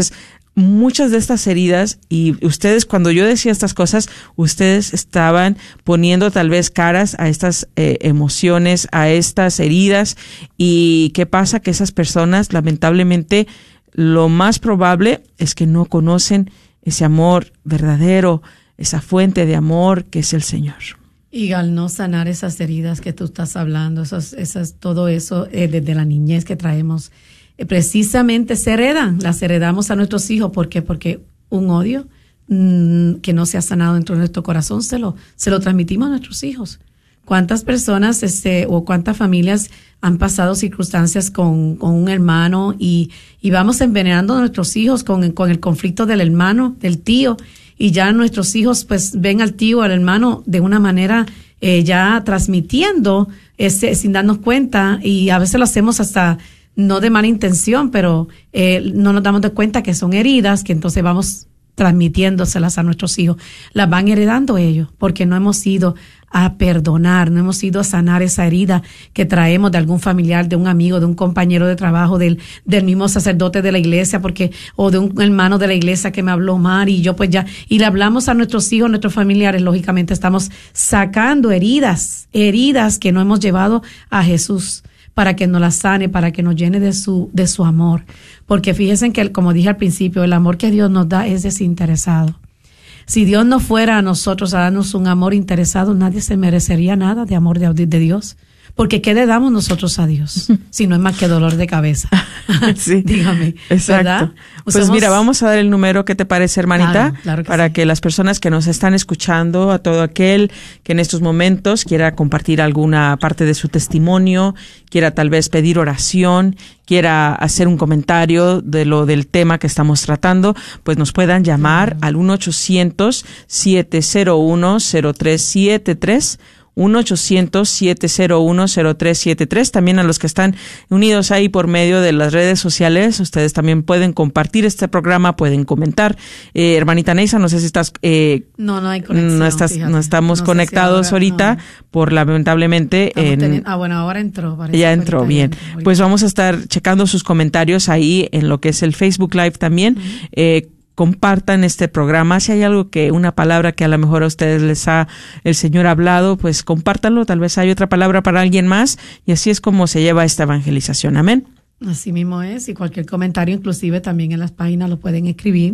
muchas de estas heridas, y ustedes, cuando yo decía estas cosas, ustedes estaban poniendo tal vez caras a estas eh, emociones, a estas heridas. ¿Y qué pasa? Que esas personas, lamentablemente, lo más probable es que no conocen ese amor verdadero, esa fuente de amor que es el Señor. Y al no sanar esas heridas que tú estás hablando, esas, esas, todo eso eh, desde la niñez que traemos, eh, precisamente se heredan, las heredamos a nuestros hijos. ¿Por qué? Porque un odio mmm, que no se ha sanado dentro de nuestro corazón se lo, se lo transmitimos a nuestros hijos. ¿Cuántas personas este, o cuántas familias han pasado circunstancias con, con un hermano y, y vamos envenenando a nuestros hijos con, con el conflicto del hermano, del tío? Y ya nuestros hijos pues ven al tío, al hermano de una manera eh, ya transmitiendo ese, sin darnos cuenta, y a veces lo hacemos hasta no de mala intención, pero eh, no nos damos de cuenta que son heridas que entonces vamos transmitiéndoselas a nuestros hijos. Las van heredando ellos porque no hemos ido a perdonar, no hemos ido a sanar esa herida que traemos de algún familiar, de un amigo, de un compañero de trabajo, del, del mismo sacerdote de la iglesia, porque, o de un hermano de la iglesia que me habló mal, y yo pues ya, y le hablamos a nuestros hijos, nuestros familiares. Lógicamente estamos sacando heridas, heridas que no hemos llevado a Jesús para que nos las sane, para que nos llene de su, de su amor. Porque fíjense que, como dije al principio, el amor que Dios nos da es desinteresado. Si Dios no fuera a nosotros a darnos un amor interesado, nadie se merecería nada de amor de, de Dios. Porque ¿qué le damos nosotros a Dios? Si no es más que dolor de cabeza. Sí, dígame. Exacto. ¿Verdad? Pues Usamos... mira, vamos a dar el número, ¿qué te parece, hermanita? Claro, claro que para sí. que las personas que nos están escuchando, a todo aquel que en estos momentos quiera compartir alguna parte de su testimonio, quiera tal vez pedir oración, quiera hacer un comentario de lo del tema que estamos tratando, pues nos puedan llamar al uno ochocientos, siete cero uno, cero tres siete tres, uno ochocientos, siete cero uno, cero tres siete tres. También a los que están unidos ahí por medio de las redes sociales, ustedes también pueden compartir este programa, pueden comentar. Eh, hermanita Neisa, no sé si estás... Eh, no, no hay conexión. No, estás, no estamos no conectados si ahora, ahorita, no. por lamentablemente... En, teniendo, ah, bueno, ahora entró. Ya entró, bien. Entró, pues vamos a estar checando sus comentarios ahí en lo que es el Facebook Live también. Uh-huh. Eh, compartan este programa. Si hay algo que, una palabra que a lo mejor a ustedes les ha el Señor hablado, pues compártanlo. Tal vez hay otra palabra para alguien más, y así es como se lleva esta evangelización. Amén. Así mismo es, y cualquier comentario, inclusive también en las páginas, lo pueden escribir.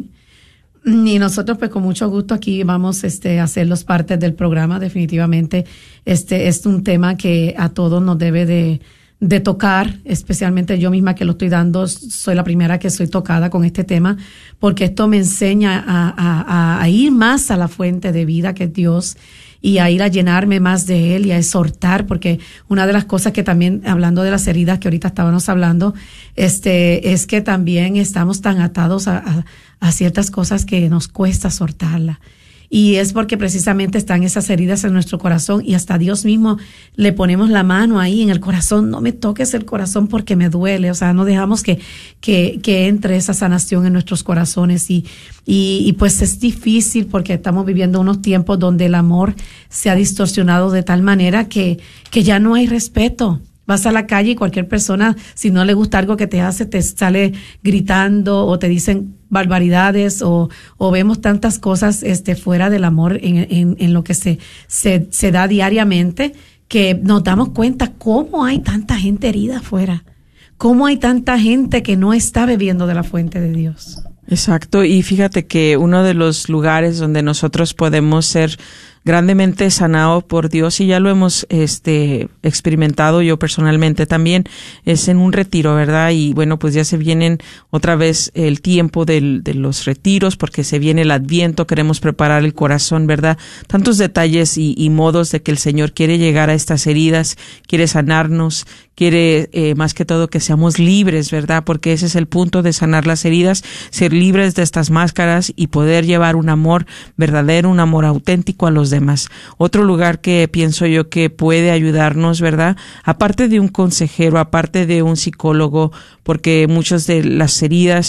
Y nosotros pues con mucho gusto aquí vamos este, a hacerlos parte del programa. Definitivamente este es un tema que a todos nos debe de de tocar, especialmente yo misma que lo estoy dando, soy la primera que soy tocada con este tema, porque esto me enseña a, a, a ir más a la fuente de vida que es Dios, y a ir a llenarme más de Él y a exhortar, porque una de las cosas que también, hablando de las heridas que ahorita estábamos hablando, este, es que también estamos tan atados a, a, a ciertas cosas que nos cuesta soltarla. Y es porque precisamente están esas heridas en nuestro corazón, y hasta Dios mismo le ponemos la mano ahí en el corazón. No me toques el corazón porque me duele. O sea, no dejamos que, que, que entre esa sanación en nuestros corazones. Y, y, y pues es difícil porque estamos viviendo unos tiempos donde el amor se ha distorsionado de tal manera que, que ya no hay respeto. Vas a la calle y cualquier persona, si no le gusta algo que te hace, te sale gritando o te dicen barbaridades, o, o vemos tantas cosas este, fuera del amor en, en, en lo que se, se, se da diariamente, que nos damos cuenta cómo hay tanta gente herida afuera, cómo hay tanta gente que no está bebiendo de la fuente de Dios. Exacto, y fíjate que uno de los lugares donde nosotros podemos ser grandemente sanado por Dios, y ya lo hemos este experimentado yo personalmente también, es en un retiro, ¿verdad? Y bueno, pues ya se vienen otra vez el tiempo del, de los retiros, porque se viene el Adviento, queremos preparar el corazón, ¿verdad? Tantos detalles y, y modos de que el Señor quiere llegar a estas heridas, quiere sanarnos, quiere eh, más que todo que seamos libres, ¿verdad? Porque ese es el punto de sanar las heridas, ser libres de estas máscaras y poder llevar un amor verdadero, un amor auténtico a los demás. Otro lugar que pienso yo que puede ayudarnos, ¿verdad? Aparte de un consejero, aparte de un psicólogo, porque muchas de las heridas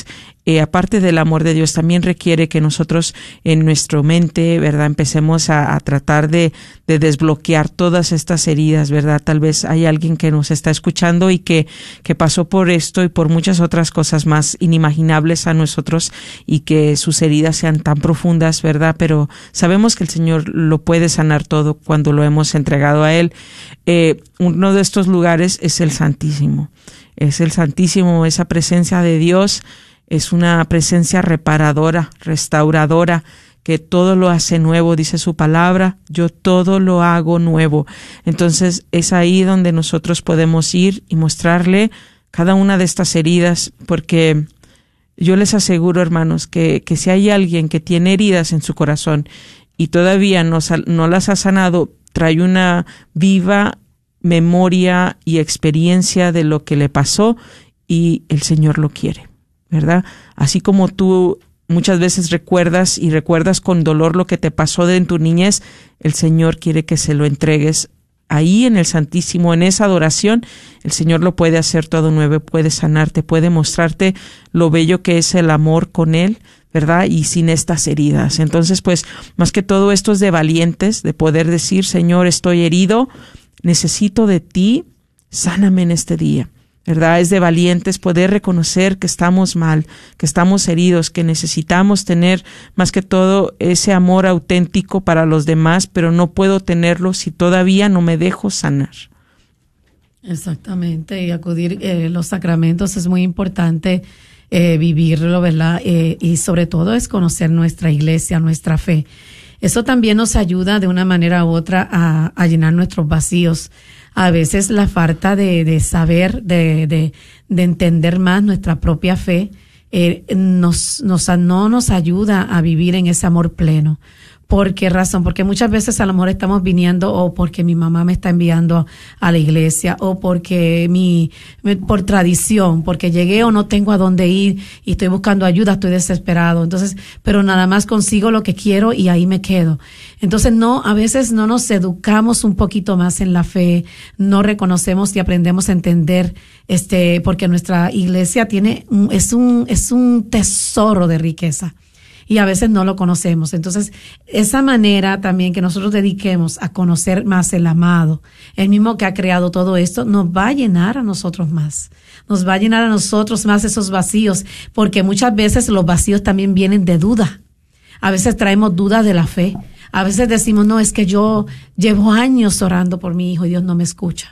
eh, aparte del amor de Dios, también requiere que nosotros en nuestra mente, ¿verdad?, empecemos a, a tratar de, de desbloquear todas estas heridas, ¿verdad? Tal vez hay alguien que nos está escuchando y que, que pasó por esto y por muchas otras cosas más inimaginables a nosotros y que sus heridas sean tan profundas, ¿verdad? Pero sabemos que el Señor lo puede sanar todo cuando lo hemos entregado a Él. Eh, uno de estos lugares es el Santísimo. Es el Santísimo, esa presencia de Dios. Es una presencia reparadora, restauradora, que todo lo hace nuevo, dice su palabra, yo todo lo hago nuevo. Entonces es ahí donde nosotros podemos ir y mostrarle cada una de estas heridas, porque yo les aseguro, hermanos, que, que si hay alguien que tiene heridas en su corazón y todavía no, no las ha sanado, trae una viva memoria y experiencia de lo que le pasó y el Señor lo quiere, ¿verdad? Así como tú muchas veces recuerdas y recuerdas con dolor lo que te pasó de en tu niñez, el Señor quiere que se lo entregues ahí en el Santísimo, en esa adoración. El Señor lo puede hacer todo nuevo, puede sanarte, puede mostrarte lo bello que es el amor con Él, ¿verdad? Y sin estas heridas. Entonces, pues, más que todo esto es de valientes, de poder decir, Señor, estoy herido, necesito de ti, sáname en este día, ¿verdad? Es de valientes poder reconocer que estamos mal, que estamos heridos, que necesitamos tener más que todo ese amor auténtico para los demás, pero no puedo tenerlo si todavía no me dejo sanar. Exactamente, y acudir a eh, los sacramentos es muy importante eh, vivirlo, ¿verdad? Eh, y sobre todo es conocer nuestra iglesia, nuestra fe. Eso también nos ayuda de una manera u otra a, a llenar nuestros vacíos. A veces la falta de, de saber, de, de, de entender más nuestra propia fe, eh, nos, nos, no nos ayuda a vivir en ese amor pleno. ¿Por qué razón? Porque muchas veces a lo mejor estamos viniendo o porque mi mamá me está enviando a la iglesia o porque mi, por tradición, porque llegué o no tengo a dónde ir y estoy buscando ayuda, estoy desesperado. Entonces, pero nada más consigo lo que quiero y ahí me quedo. Entonces, no, a veces no nos educamos un poquito más en la fe, no reconocemos y aprendemos a entender, este, porque nuestra iglesia tiene, es un, es un tesoro de riqueza. Y a veces no lo conocemos. Entonces, esa manera también que nosotros dediquemos a conocer más el amado, el mismo que ha creado todo esto, nos va a llenar a nosotros más. Nos va a llenar a nosotros más esos vacíos, porque muchas veces los vacíos también vienen de duda. A veces traemos dudas de la fe. A veces decimos, no, es que yo llevo años orando por mi hijo y Dios no me escucha.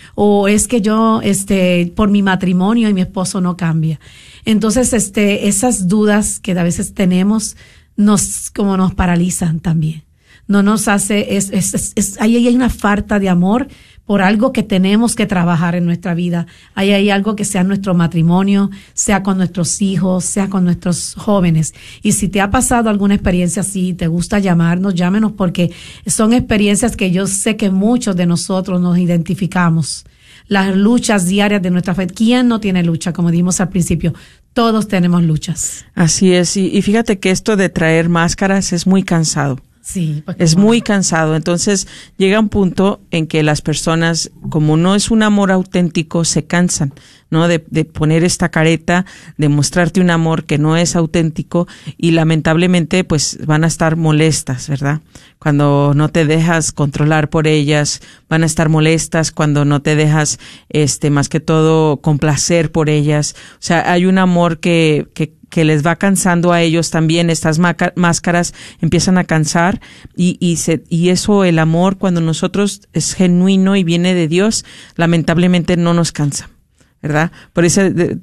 O es que yo, este, por mi matrimonio y mi esposo no cambia. Entonces, este, esas dudas que a veces tenemos nos, como nos paralizan también. No nos hace, es, es, es, es ahí hay una falta de amor por algo que tenemos que trabajar en nuestra vida. Ahí hay algo que sea nuestro matrimonio, sea con nuestros hijos, sea con nuestros jóvenes. Y si te ha pasado alguna experiencia así, te gusta llamarnos, llámenos, porque son experiencias que yo sé que muchos de nosotros nos identificamos. Las luchas diarias de nuestra fe. ¿Quién no tiene lucha? Como dijimos al principio, todos tenemos luchas. Así es, y, y fíjate que esto de traer máscaras es muy cansado. Sí, es muy cansado. Entonces llega un punto en que las personas, como no es un amor auténtico, se cansan, ¿no? De, de poner esta careta, de mostrarte un amor que no es auténtico y lamentablemente pues van a estar molestas, ¿verdad? Cuando no te dejas controlar por ellas, van a estar molestas cuando no te dejas, este, más que todo complacer por ellas. O sea, hay un amor que, que que les va cansando a ellos también. Estas máscaras empiezan a cansar y, y, se, y eso, el amor, cuando nosotros es genuino y viene de Dios, lamentablemente no nos cansa, ¿verdad? Por eso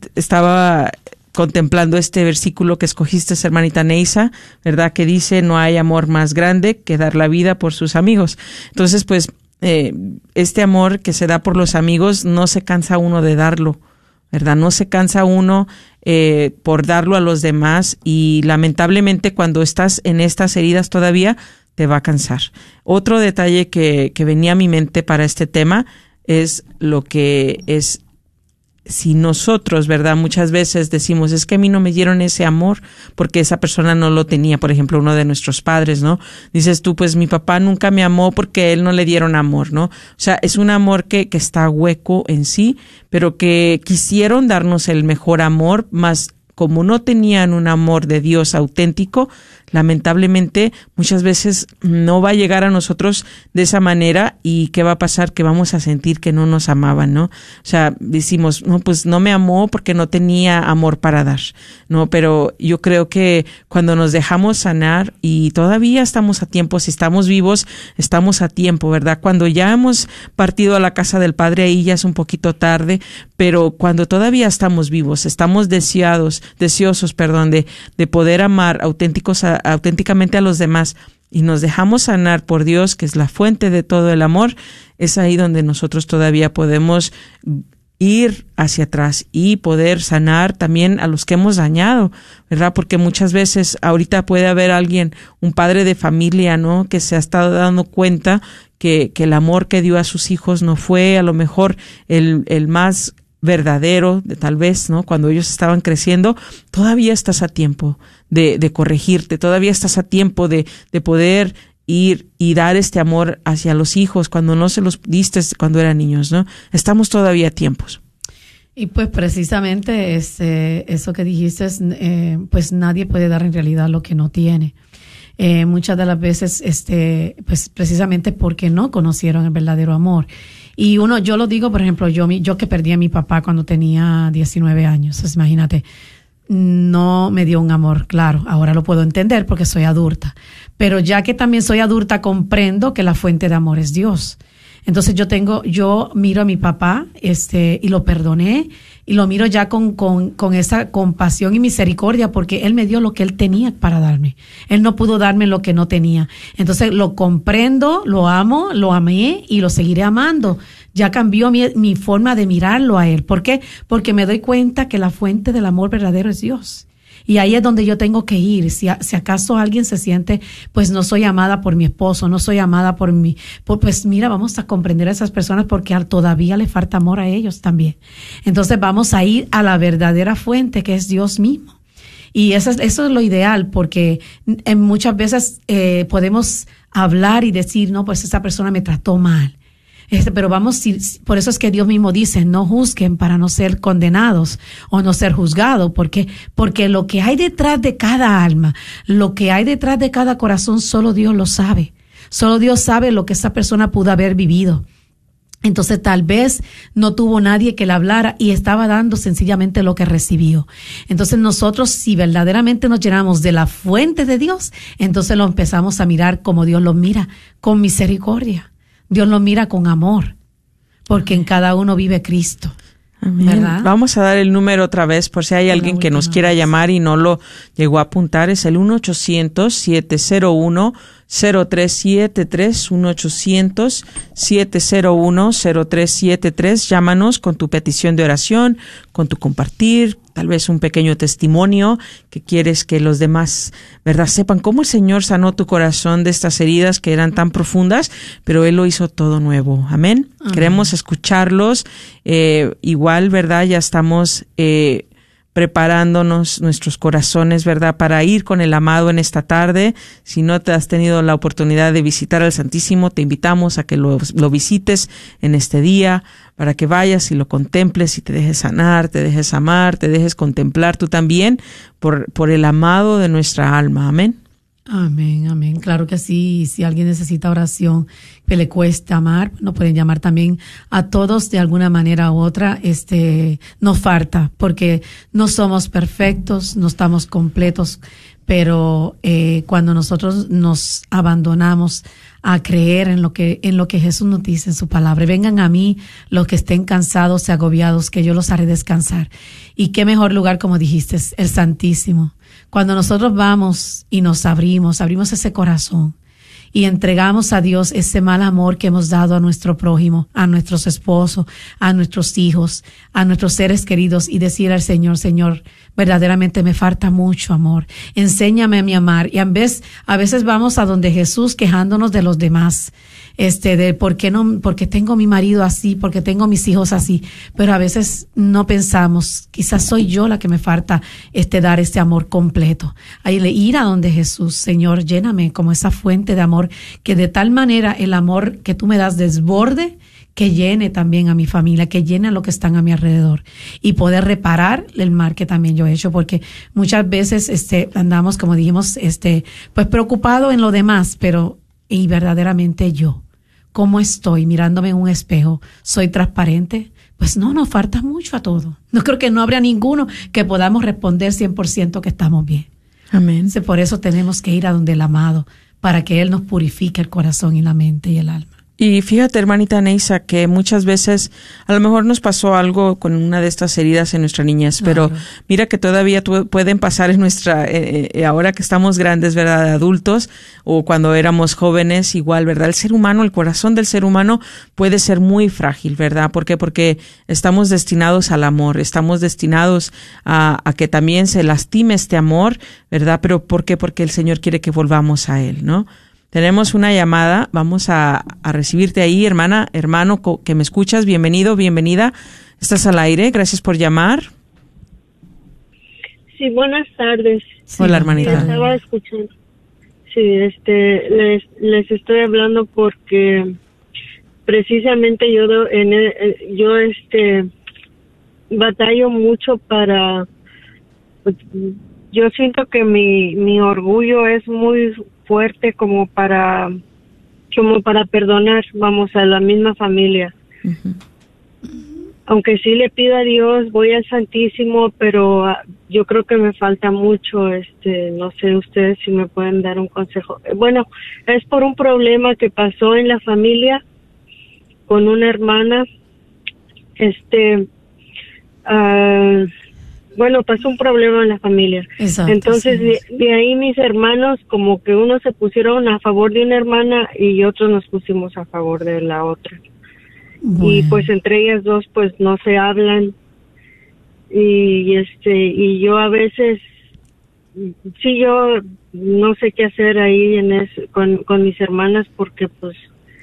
estaba contemplando este versículo que escogiste, hermanita Neisa, ¿verdad? Que dice, no hay amor más grande que dar la vida por sus amigos. Entonces, pues, eh, este amor que se da por los amigos, no se cansa uno de darlo, ¿verdad? No se cansa uno eh, por darlo a los demás y lamentablemente cuando estás en estas heridas todavía te va a cansar. Otro detalle que, que venía a mi mente para este tema es lo que es, si nosotros, ¿verdad? Muchas veces decimos, es que a mí no me dieron ese amor porque esa persona no lo tenía. Por ejemplo, uno de nuestros padres, ¿no? Dices tú, pues mi papá nunca me amó porque a él no le dieron amor, ¿no? O sea, es un amor que, que está hueco en sí, pero que quisieron darnos el mejor amor, más como no tenían un amor de Dios auténtico, lamentablemente muchas veces no va a llegar a nosotros de esa manera. ¿Y qué va a pasar? Que vamos a sentir que no nos amaban, ¿no? O sea, decimos, no, pues no me amó porque no tenía amor para dar, ¿no? Pero yo creo que cuando nos dejamos sanar, y todavía estamos a tiempo, si estamos vivos, estamos a tiempo, ¿verdad? Cuando ya hemos partido a la casa del Padre, ahí ya es un poquito tarde, pero cuando todavía estamos vivos, estamos deseados, deseosos, perdón, de, de poder amar auténticos a, auténticamente a los demás, y nos dejamos sanar por Dios, que es la fuente de todo el amor, es ahí donde nosotros todavía podemos ir hacia atrás y poder sanar también a los que hemos dañado, ¿verdad? Porque muchas veces ahorita puede haber alguien, un padre de familia, ¿no?, que se ha estado dando cuenta que, que el amor que dio a sus hijos no fue a lo mejor el, el más verdadero, de tal vez, ¿no? Cuando ellos estaban creciendo. Todavía estás a tiempo de, de corregirte, todavía estás a tiempo de, de poder ir y dar este amor hacia los hijos cuando no se los diste cuando eran niños, ¿no? Estamos todavía a tiempos. Y pues precisamente este, eso que dijiste, eh, pues nadie puede dar en realidad lo que no tiene. Eh, muchas de las veces, este, pues precisamente porque no conocieron el verdadero amor. Y uno, yo lo digo, por ejemplo, yo, yo que perdí a mi papá cuando tenía diecinueve años, pues imagínate, no me dio un amor, claro, ahora lo puedo entender porque soy adulta, pero ya que también soy adulta, comprendo que la fuente de amor es Dios. Entonces yo tengo, yo miro a mi papá, este, y lo perdoné, y lo miro ya con, con, con esa compasión y misericordia, porque él me dio lo que él tenía para darme. Él no pudo darme lo que no tenía. Entonces lo comprendo, lo amo, lo amé y lo seguiré amando. Ya cambió mi, mi forma de mirarlo a él. ¿Por qué? Porque me doy cuenta que la fuente del amor verdadero es Dios. Y ahí es donde yo tengo que ir. Si, si acaso alguien se siente, pues no soy amada por mi esposo, no soy amada por mi, por, pues mira, vamos a comprender a esas personas porque todavía le falta amor a ellos también. Entonces vamos a ir a la verdadera fuente que es Dios mismo. Y eso es, eso es lo ideal, porque en muchas veces eh, podemos hablar y decir, no, pues esa persona me trató mal. Este, pero vamos, si, por eso es que Dios mismo dice, no juzguen para no ser condenados o no ser juzgados, porque, porque lo que hay detrás de cada alma, lo que hay detrás de cada corazón, solo Dios lo sabe. Solo Dios sabe lo que esa persona pudo haber vivido. Entonces tal vez no tuvo nadie que le hablara y estaba dando sencillamente lo que recibió. Entonces nosotros, si verdaderamente nos llenamos de la fuente de Dios, entonces lo empezamos a mirar como Dios lo mira, con misericordia. Dios lo mira con amor, porque en cada uno vive Cristo. Amén. ¿Verdad? Vamos a dar el número otra vez por si hay alguien que nos quiera llamar y no lo llegó a apuntar. Es el uno ochocientos siete cero uno cero tres siete tres, uno ochocientos siete cero uno cero tres siete tres. Llámanos con tu petición de oración, con tu compartir, tal vez un pequeño testimonio que quieres que los demás, ¿verdad?, sepan cómo el Señor sanó tu corazón de estas heridas que eran tan profundas, pero Él lo hizo todo nuevo. Amén. Amén. Queremos escucharlos. Eh, igual, ¿verdad? Ya estamos eh, preparándonos nuestros corazones, ¿verdad?, para ir con el amado en esta tarde. Si no te has tenido la oportunidad de visitar al Santísimo, te invitamos a que lo, lo visites en este día, para que vayas y lo contemples y te dejes sanar, te dejes amar, te dejes contemplar tú también por, por el amado de nuestra alma. Amén. Amén, amén. Claro que sí. Si alguien necesita oración, que le cuesta amar, no pueden llamar también a todos de alguna manera u otra. Este, no falta, porque no somos perfectos, no estamos completos, pero eh, cuando nosotros nos abandonamos a creer en lo que en lo que Jesús nos dice en su palabra, vengan a mí los que estén cansados y agobiados, que yo los haré descansar. Y qué mejor lugar, como dijiste, el Santísimo. Cuando nosotros vamos y nos abrimos, abrimos ese corazón y entregamos a Dios ese mal amor que hemos dado a nuestro prójimo, a nuestros esposos, a nuestros hijos, a nuestros seres queridos, y decir al Señor, Señor, verdaderamente me falta mucho amor, enséñame a mi amar. Y a veces, a veces vamos a donde Jesús quejándonos de los demás, este, de por qué no, porque tengo mi marido así, porque tengo mis hijos así, pero a veces no pensamos, quizás soy yo la que me falta este dar este amor completo. Ahí le ir a donde Jesús, Señor, lléname como esa fuente de amor, que de tal manera el amor que tú me das desborde, que llene también a mi familia, que llene a los que están a mi alrededor y poder reparar el mal que también yo he hecho, porque muchas veces este andamos, como dijimos, este pues preocupados en lo demás, pero y verdaderamente yo, ¿cómo estoy mirándome en un espejo? ¿Soy transparente? Pues no, nos falta mucho a todo. No creo que no habrá ninguno que podamos responder cien por ciento que estamos bien. Amén. Entonces, por eso tenemos que ir a donde el amado, para que Él nos purifique el corazón y la mente y el alma. Y fíjate, hermanita Neisa, que muchas veces a lo mejor nos pasó algo con una de estas heridas en nuestra niñez, pero Claro. mira que todavía tu- pueden pasar en nuestra, eh, eh, ahora que estamos grandes, ¿verdad? De adultos, o cuando éramos jóvenes, igual, ¿verdad? El ser humano, el corazón del ser humano puede ser muy frágil, ¿verdad? ¿Por qué? Porque estamos destinados al amor, estamos destinados a, a que también se lastime este amor, ¿verdad? Pero ¿por qué? Porque el Señor quiere que volvamos a Él, ¿no? Tenemos una llamada, vamos a, a recibirte ahí, hermana, hermano, co- que me escuchas, bienvenido, bienvenida. Estás al aire, gracias por llamar. Sí, buenas tardes. Hola, hermanita. Te estaba escuchando. Sí, este, les, les estoy hablando porque precisamente yo, do- en el- eh, yo, este, batallo mucho para, pues, yo siento que mi, mi orgullo es muy fuerte como para, como para perdonar, vamos, a la misma familia. Ujú. Aunque sí le pido a Dios, voy al Santísimo, pero ah, yo creo que me falta mucho, este, no sé ustedes si me pueden dar un consejo. Eh, Bueno, es por un problema que pasó en la familia con una hermana, este, ah, bueno, pasó un problema en la familia. Exacto, Entonces, sí. de, de ahí mis hermanos, como que unos se pusieron a favor de una hermana y otros nos pusimos a favor de la otra. Bueno. Y pues entre ellas dos pues no se hablan y este y yo a veces sí yo no sé qué hacer ahí en eso, con con mis hermanas porque pues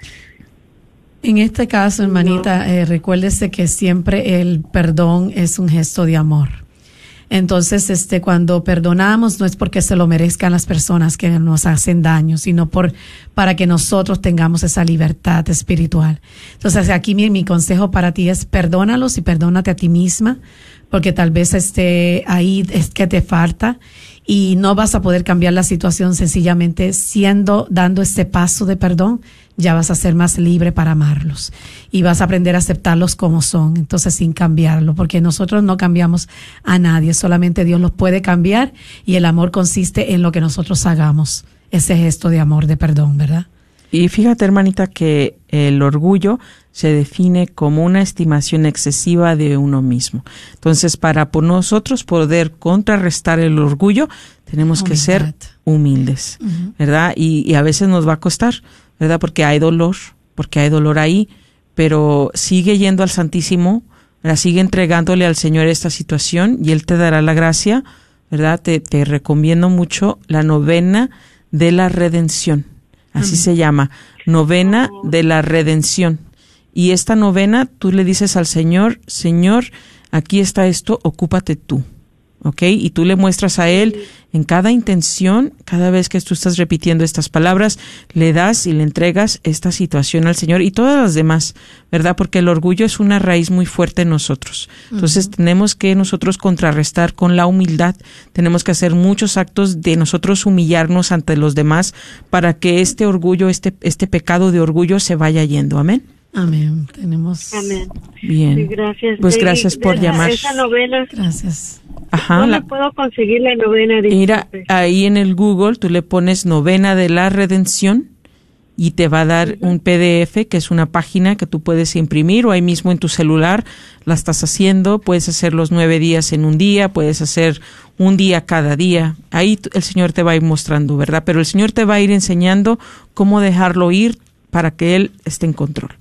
En este caso, hermanita, eh, recuérdese que siempre el perdón es un gesto de amor. Entonces, este, cuando perdonamos no es porque se lo merezcan las personas que nos hacen daño, sino por para que nosotros tengamos esa libertad espiritual. Entonces, aquí mi, mi consejo para ti es perdónalos y perdónate a ti misma, porque tal vez este ahí es que te falta y no vas a poder cambiar la situación sencillamente siendo, dando este paso de perdón. Ya vas a ser más libre para amarlos y vas a aprender a aceptarlos como son, entonces sin cambiarlo, porque nosotros no cambiamos a nadie, solamente Dios los puede cambiar y el amor consiste en lo que nosotros hagamos, ese gesto de amor, de perdón, ¿verdad? Y fíjate, hermanita, que el orgullo se define como una estimación excesiva de uno mismo. Entonces, para por nosotros poder contrarrestar el orgullo, tenemos que ser Humildad. humildes, ¿verdad? Y, y a veces nos va a costar, ¿verdad? Porque hay dolor, porque hay dolor ahí, pero sigue yendo al Santísimo, ¿verdad? Sigue entregándole al Señor esta situación y Él te dará la gracia, ¿verdad? Te, te recomiendo mucho la novena de la redención. Así se llama, novena de la redención. Y esta novena tú le dices al Señor, Señor, aquí está esto, ocúpate tú, ¿ok? Y tú le muestras a Él en cada intención, cada vez que tú estás repitiendo estas palabras, le das y le entregas esta situación al Señor y todas las demás, ¿verdad? Porque el orgullo es una raíz muy fuerte en nosotros. Entonces uh-huh. tenemos que nosotros contrarrestar con la humildad, tenemos que hacer muchos actos de nosotros humillarnos ante los demás para que este orgullo, este, este pecado de orgullo se vaya yendo. Amén. Amén. Tenemos. amén. Bien. Sí, gracias. Pues Sí, gracias por esa, llamar. Esa novena. Gracias. Ajá. ¿Dónde La, puedo conseguir la novena? mira, Disculpe. ahí en el Google tú le pones novena de la redención y te va a dar uh-huh. un P D F que es una página que tú puedes imprimir o ahí mismo en tu celular la estás haciendo. Puedes hacer los nueve días en un día, puedes hacer un día cada día. Ahí el Señor te va a ir mostrando, ¿verdad? Pero el Señor te va a ir enseñando cómo dejarlo ir para que Él esté en control.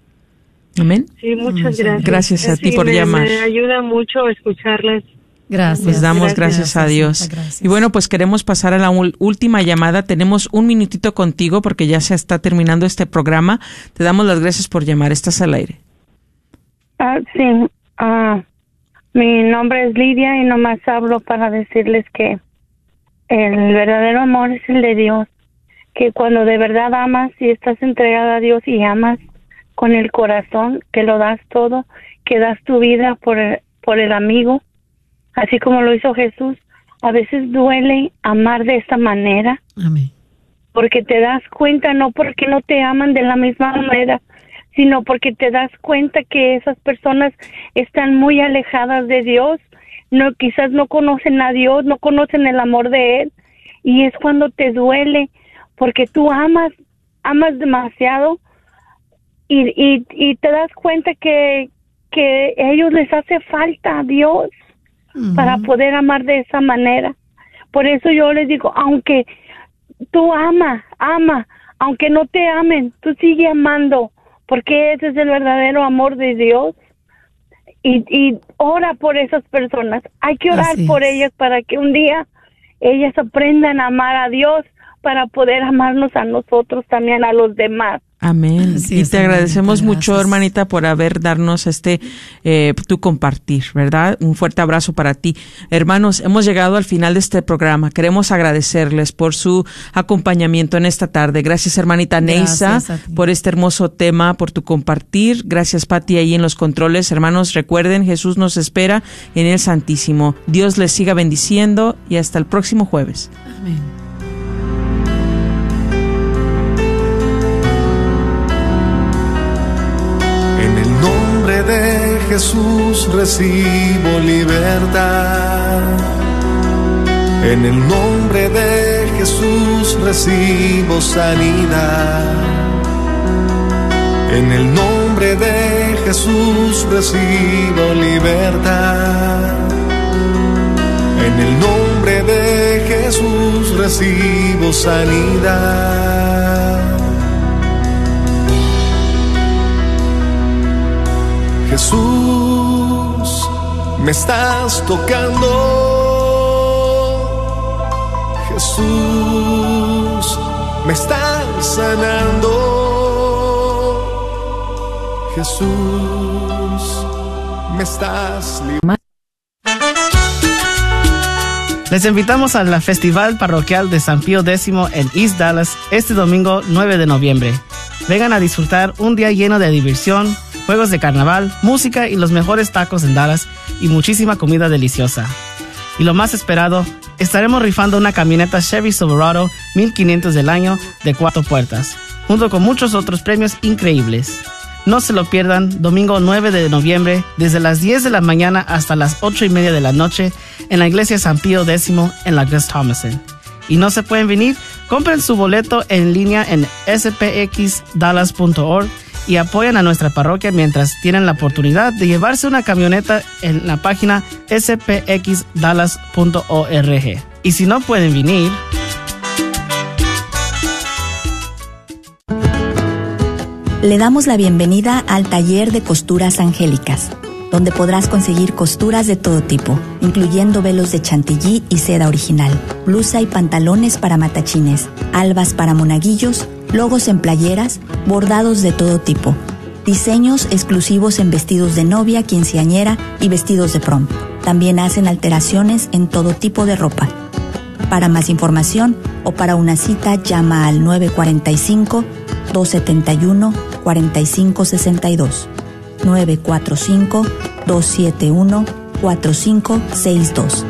Amén. Sí, muchas gracias. Gracias a sí, ti por me, llamar. Me ayuda mucho escucharlas. Gracias. Les damos gracias, gracias a Dios. gracias. Y bueno, pues queremos pasar a la ul- última llamada. Tenemos un minutito contigo porque ya se está terminando este programa. Te damos las gracias por llamar. Estás al aire. Ah, sí. Ah, mi nombre es Lidia y nomás hablo para decirles que el verdadero amor es el de Dios. Que cuando de verdad amas y estás entregada a Dios y amas con el corazón, que lo das todo, que das tu vida por el, por el amigo, así como lo hizo Jesús. A veces duele amar de esta manera. Amén. Porque te das cuenta, no porque no te aman de la misma manera, sino porque te das cuenta que esas personas están muy alejadas de Dios, no, quizás no conocen a Dios, no conocen el amor de Él, y es cuando te duele, porque tú amas, amas demasiado, y, y, y te das cuenta que, que a ellos les hace falta a Dios uh-huh. para poder amar de esa manera. Por eso yo les digo, aunque tú ama, ama, aunque no te amen, tú sigue amando, porque ese es el verdadero amor de Dios. Y, y ora por esas personas. Hay que orar Así por es. ellas para que un día ellas aprendan a amar a Dios, para poder amarnos a nosotros también, a los demás. Amén. Así y es, te hermanita, agradecemos gracias. mucho, hermanita, por haber darnos este, eh, tu compartir, ¿verdad? Un fuerte abrazo para ti. Hermanos, hemos llegado al final de este programa. Queremos agradecerles por su acompañamiento en esta tarde. Gracias, hermanita Neisa, por este hermoso tema, por tu compartir. Gracias, Pati, ahí en los controles. Hermanos, recuerden, Jesús nos espera en el Santísimo. Dios les siga bendiciendo y hasta el próximo jueves. Amén. De Jesús recibo libertad. En el nombre de Jesús recibo sanidad. En el nombre de Jesús recibo libertad. En el nombre de Jesús recibo sanidad. Jesús, me estás tocando. Jesús, me estás sanando. Jesús, me estás librando. Les invitamos a la Festival Parroquial de San Pío X en East Dallas este domingo nueve de noviembre. Vengan a disfrutar un día lleno de diversión, juegos de carnaval, música y los mejores tacos en Dallas y muchísima comida deliciosa. Y lo más esperado, estaremos rifando una camioneta Chevy Silverado mil quinientos del año de cuatro puertas, junto con muchos otros premios increíbles. No se lo pierdan, domingo nueve de noviembre, desde las diez de la mañana hasta las ocho y media de la noche, en la iglesia San Pío X en la Gus Thomason. Y no se pueden venir, compren su boleto en línea en s p x dallas punto org y apoyan a nuestra parroquia mientras tienen la oportunidad de llevarse una camioneta en la página s p x dallas punto org. Y si no pueden venir, le damos la bienvenida al taller de costuras angélicas, donde podrás conseguir costuras de todo tipo, incluyendo velos de chantilly y seda original, blusa y pantalones para matachines, albas para monaguillos, logos en playeras, bordados de todo tipo, diseños exclusivos en vestidos de novia, quinceañera y vestidos de prom. También hacen alteraciones en todo tipo de ropa. Para más información o para una cita, llama al nueve cuatro cinco, dos siete uno, cuatro cinco seis dos. nueve cuatro cinco, dos siete uno, cuatro cinco seis dos.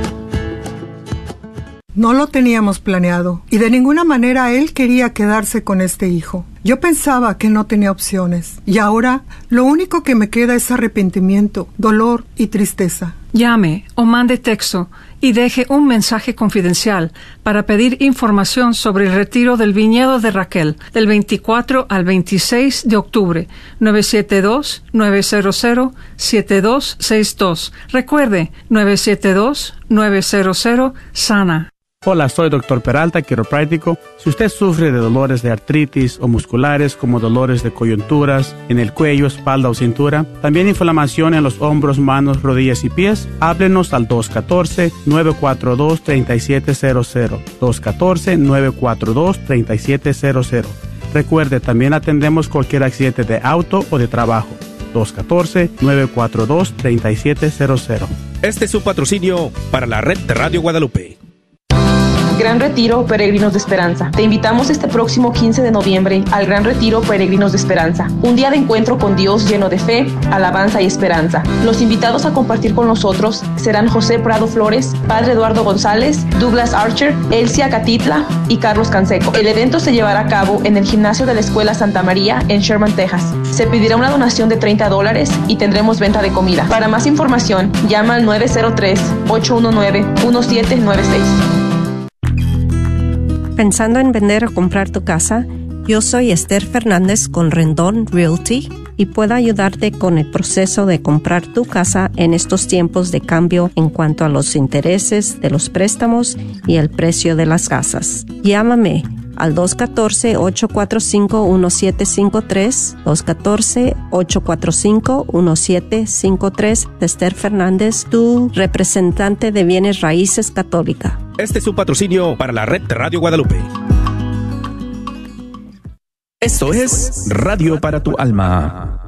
No lo teníamos planeado y de ninguna manera él quería quedarse con este hijo. Yo pensaba que no tenía opciones y ahora lo único que me queda es arrepentimiento, dolor y tristeza. Llame o mande texto y deje un mensaje confidencial para pedir información sobre el retiro del viñedo de Raquel del veinticuatro al veintiséis de octubre. nueve siete dos, nueve cero cero, siete dos seis dos. Recuerde, nueve siete dos, nueve cero cero, SANA. Hola, soy doctor Peralta, quiropráctico. Si usted sufre de dolores de artritis o musculares como dolores de coyunturas en el cuello, espalda o cintura, también inflamación en los hombros, manos, rodillas y pies, háblenos al dos uno cuatro, nueve cuatro dos, tres siete cero cero. dos uno cuatro, nueve cuatro dos, tres siete cero cero. Recuerde, también atendemos cualquier accidente de auto o de trabajo. dos uno cuatro, nueve cuatro dos, tres siete cero cero. Este es su patrocinio para la red de Radio Guadalupe. Gran Retiro Peregrinos de Esperanza. Te invitamos este próximo quince de noviembre al Gran Retiro Peregrinos de Esperanza, un día de encuentro con Dios lleno de fe, alabanza y esperanza. Los invitados a compartir con nosotros serán José Prado Flores, Padre Eduardo González, Douglas Archer, Elsia Catitla y Carlos Canseco. El evento se llevará a cabo en el gimnasio de la Escuela Santa María en Sherman, Texas. Se pedirá una donación de treinta dólares y tendremos venta de comida. Para más información, llama al nueve cero tres, ocho uno nueve, uno siete nueve seis. ¿Pensando en vender o comprar tu casa? Yo soy Esther Fernández con Rendón Realty y puedo ayudarte con el proceso de comprar tu casa en estos tiempos de cambio en cuanto a los intereses de los préstamos y el precio de las casas. Llámame al dos uno cuatro, ocho cuatro cinco, uno siete cinco tres, dos uno cuatro, ocho cuatro cinco, uno siete cinco tres. Esther Fernández, tu representante de bienes raíces católica. Este es su patrocinio para la red de Radio Guadalupe. Esto es Radio para tu Alma.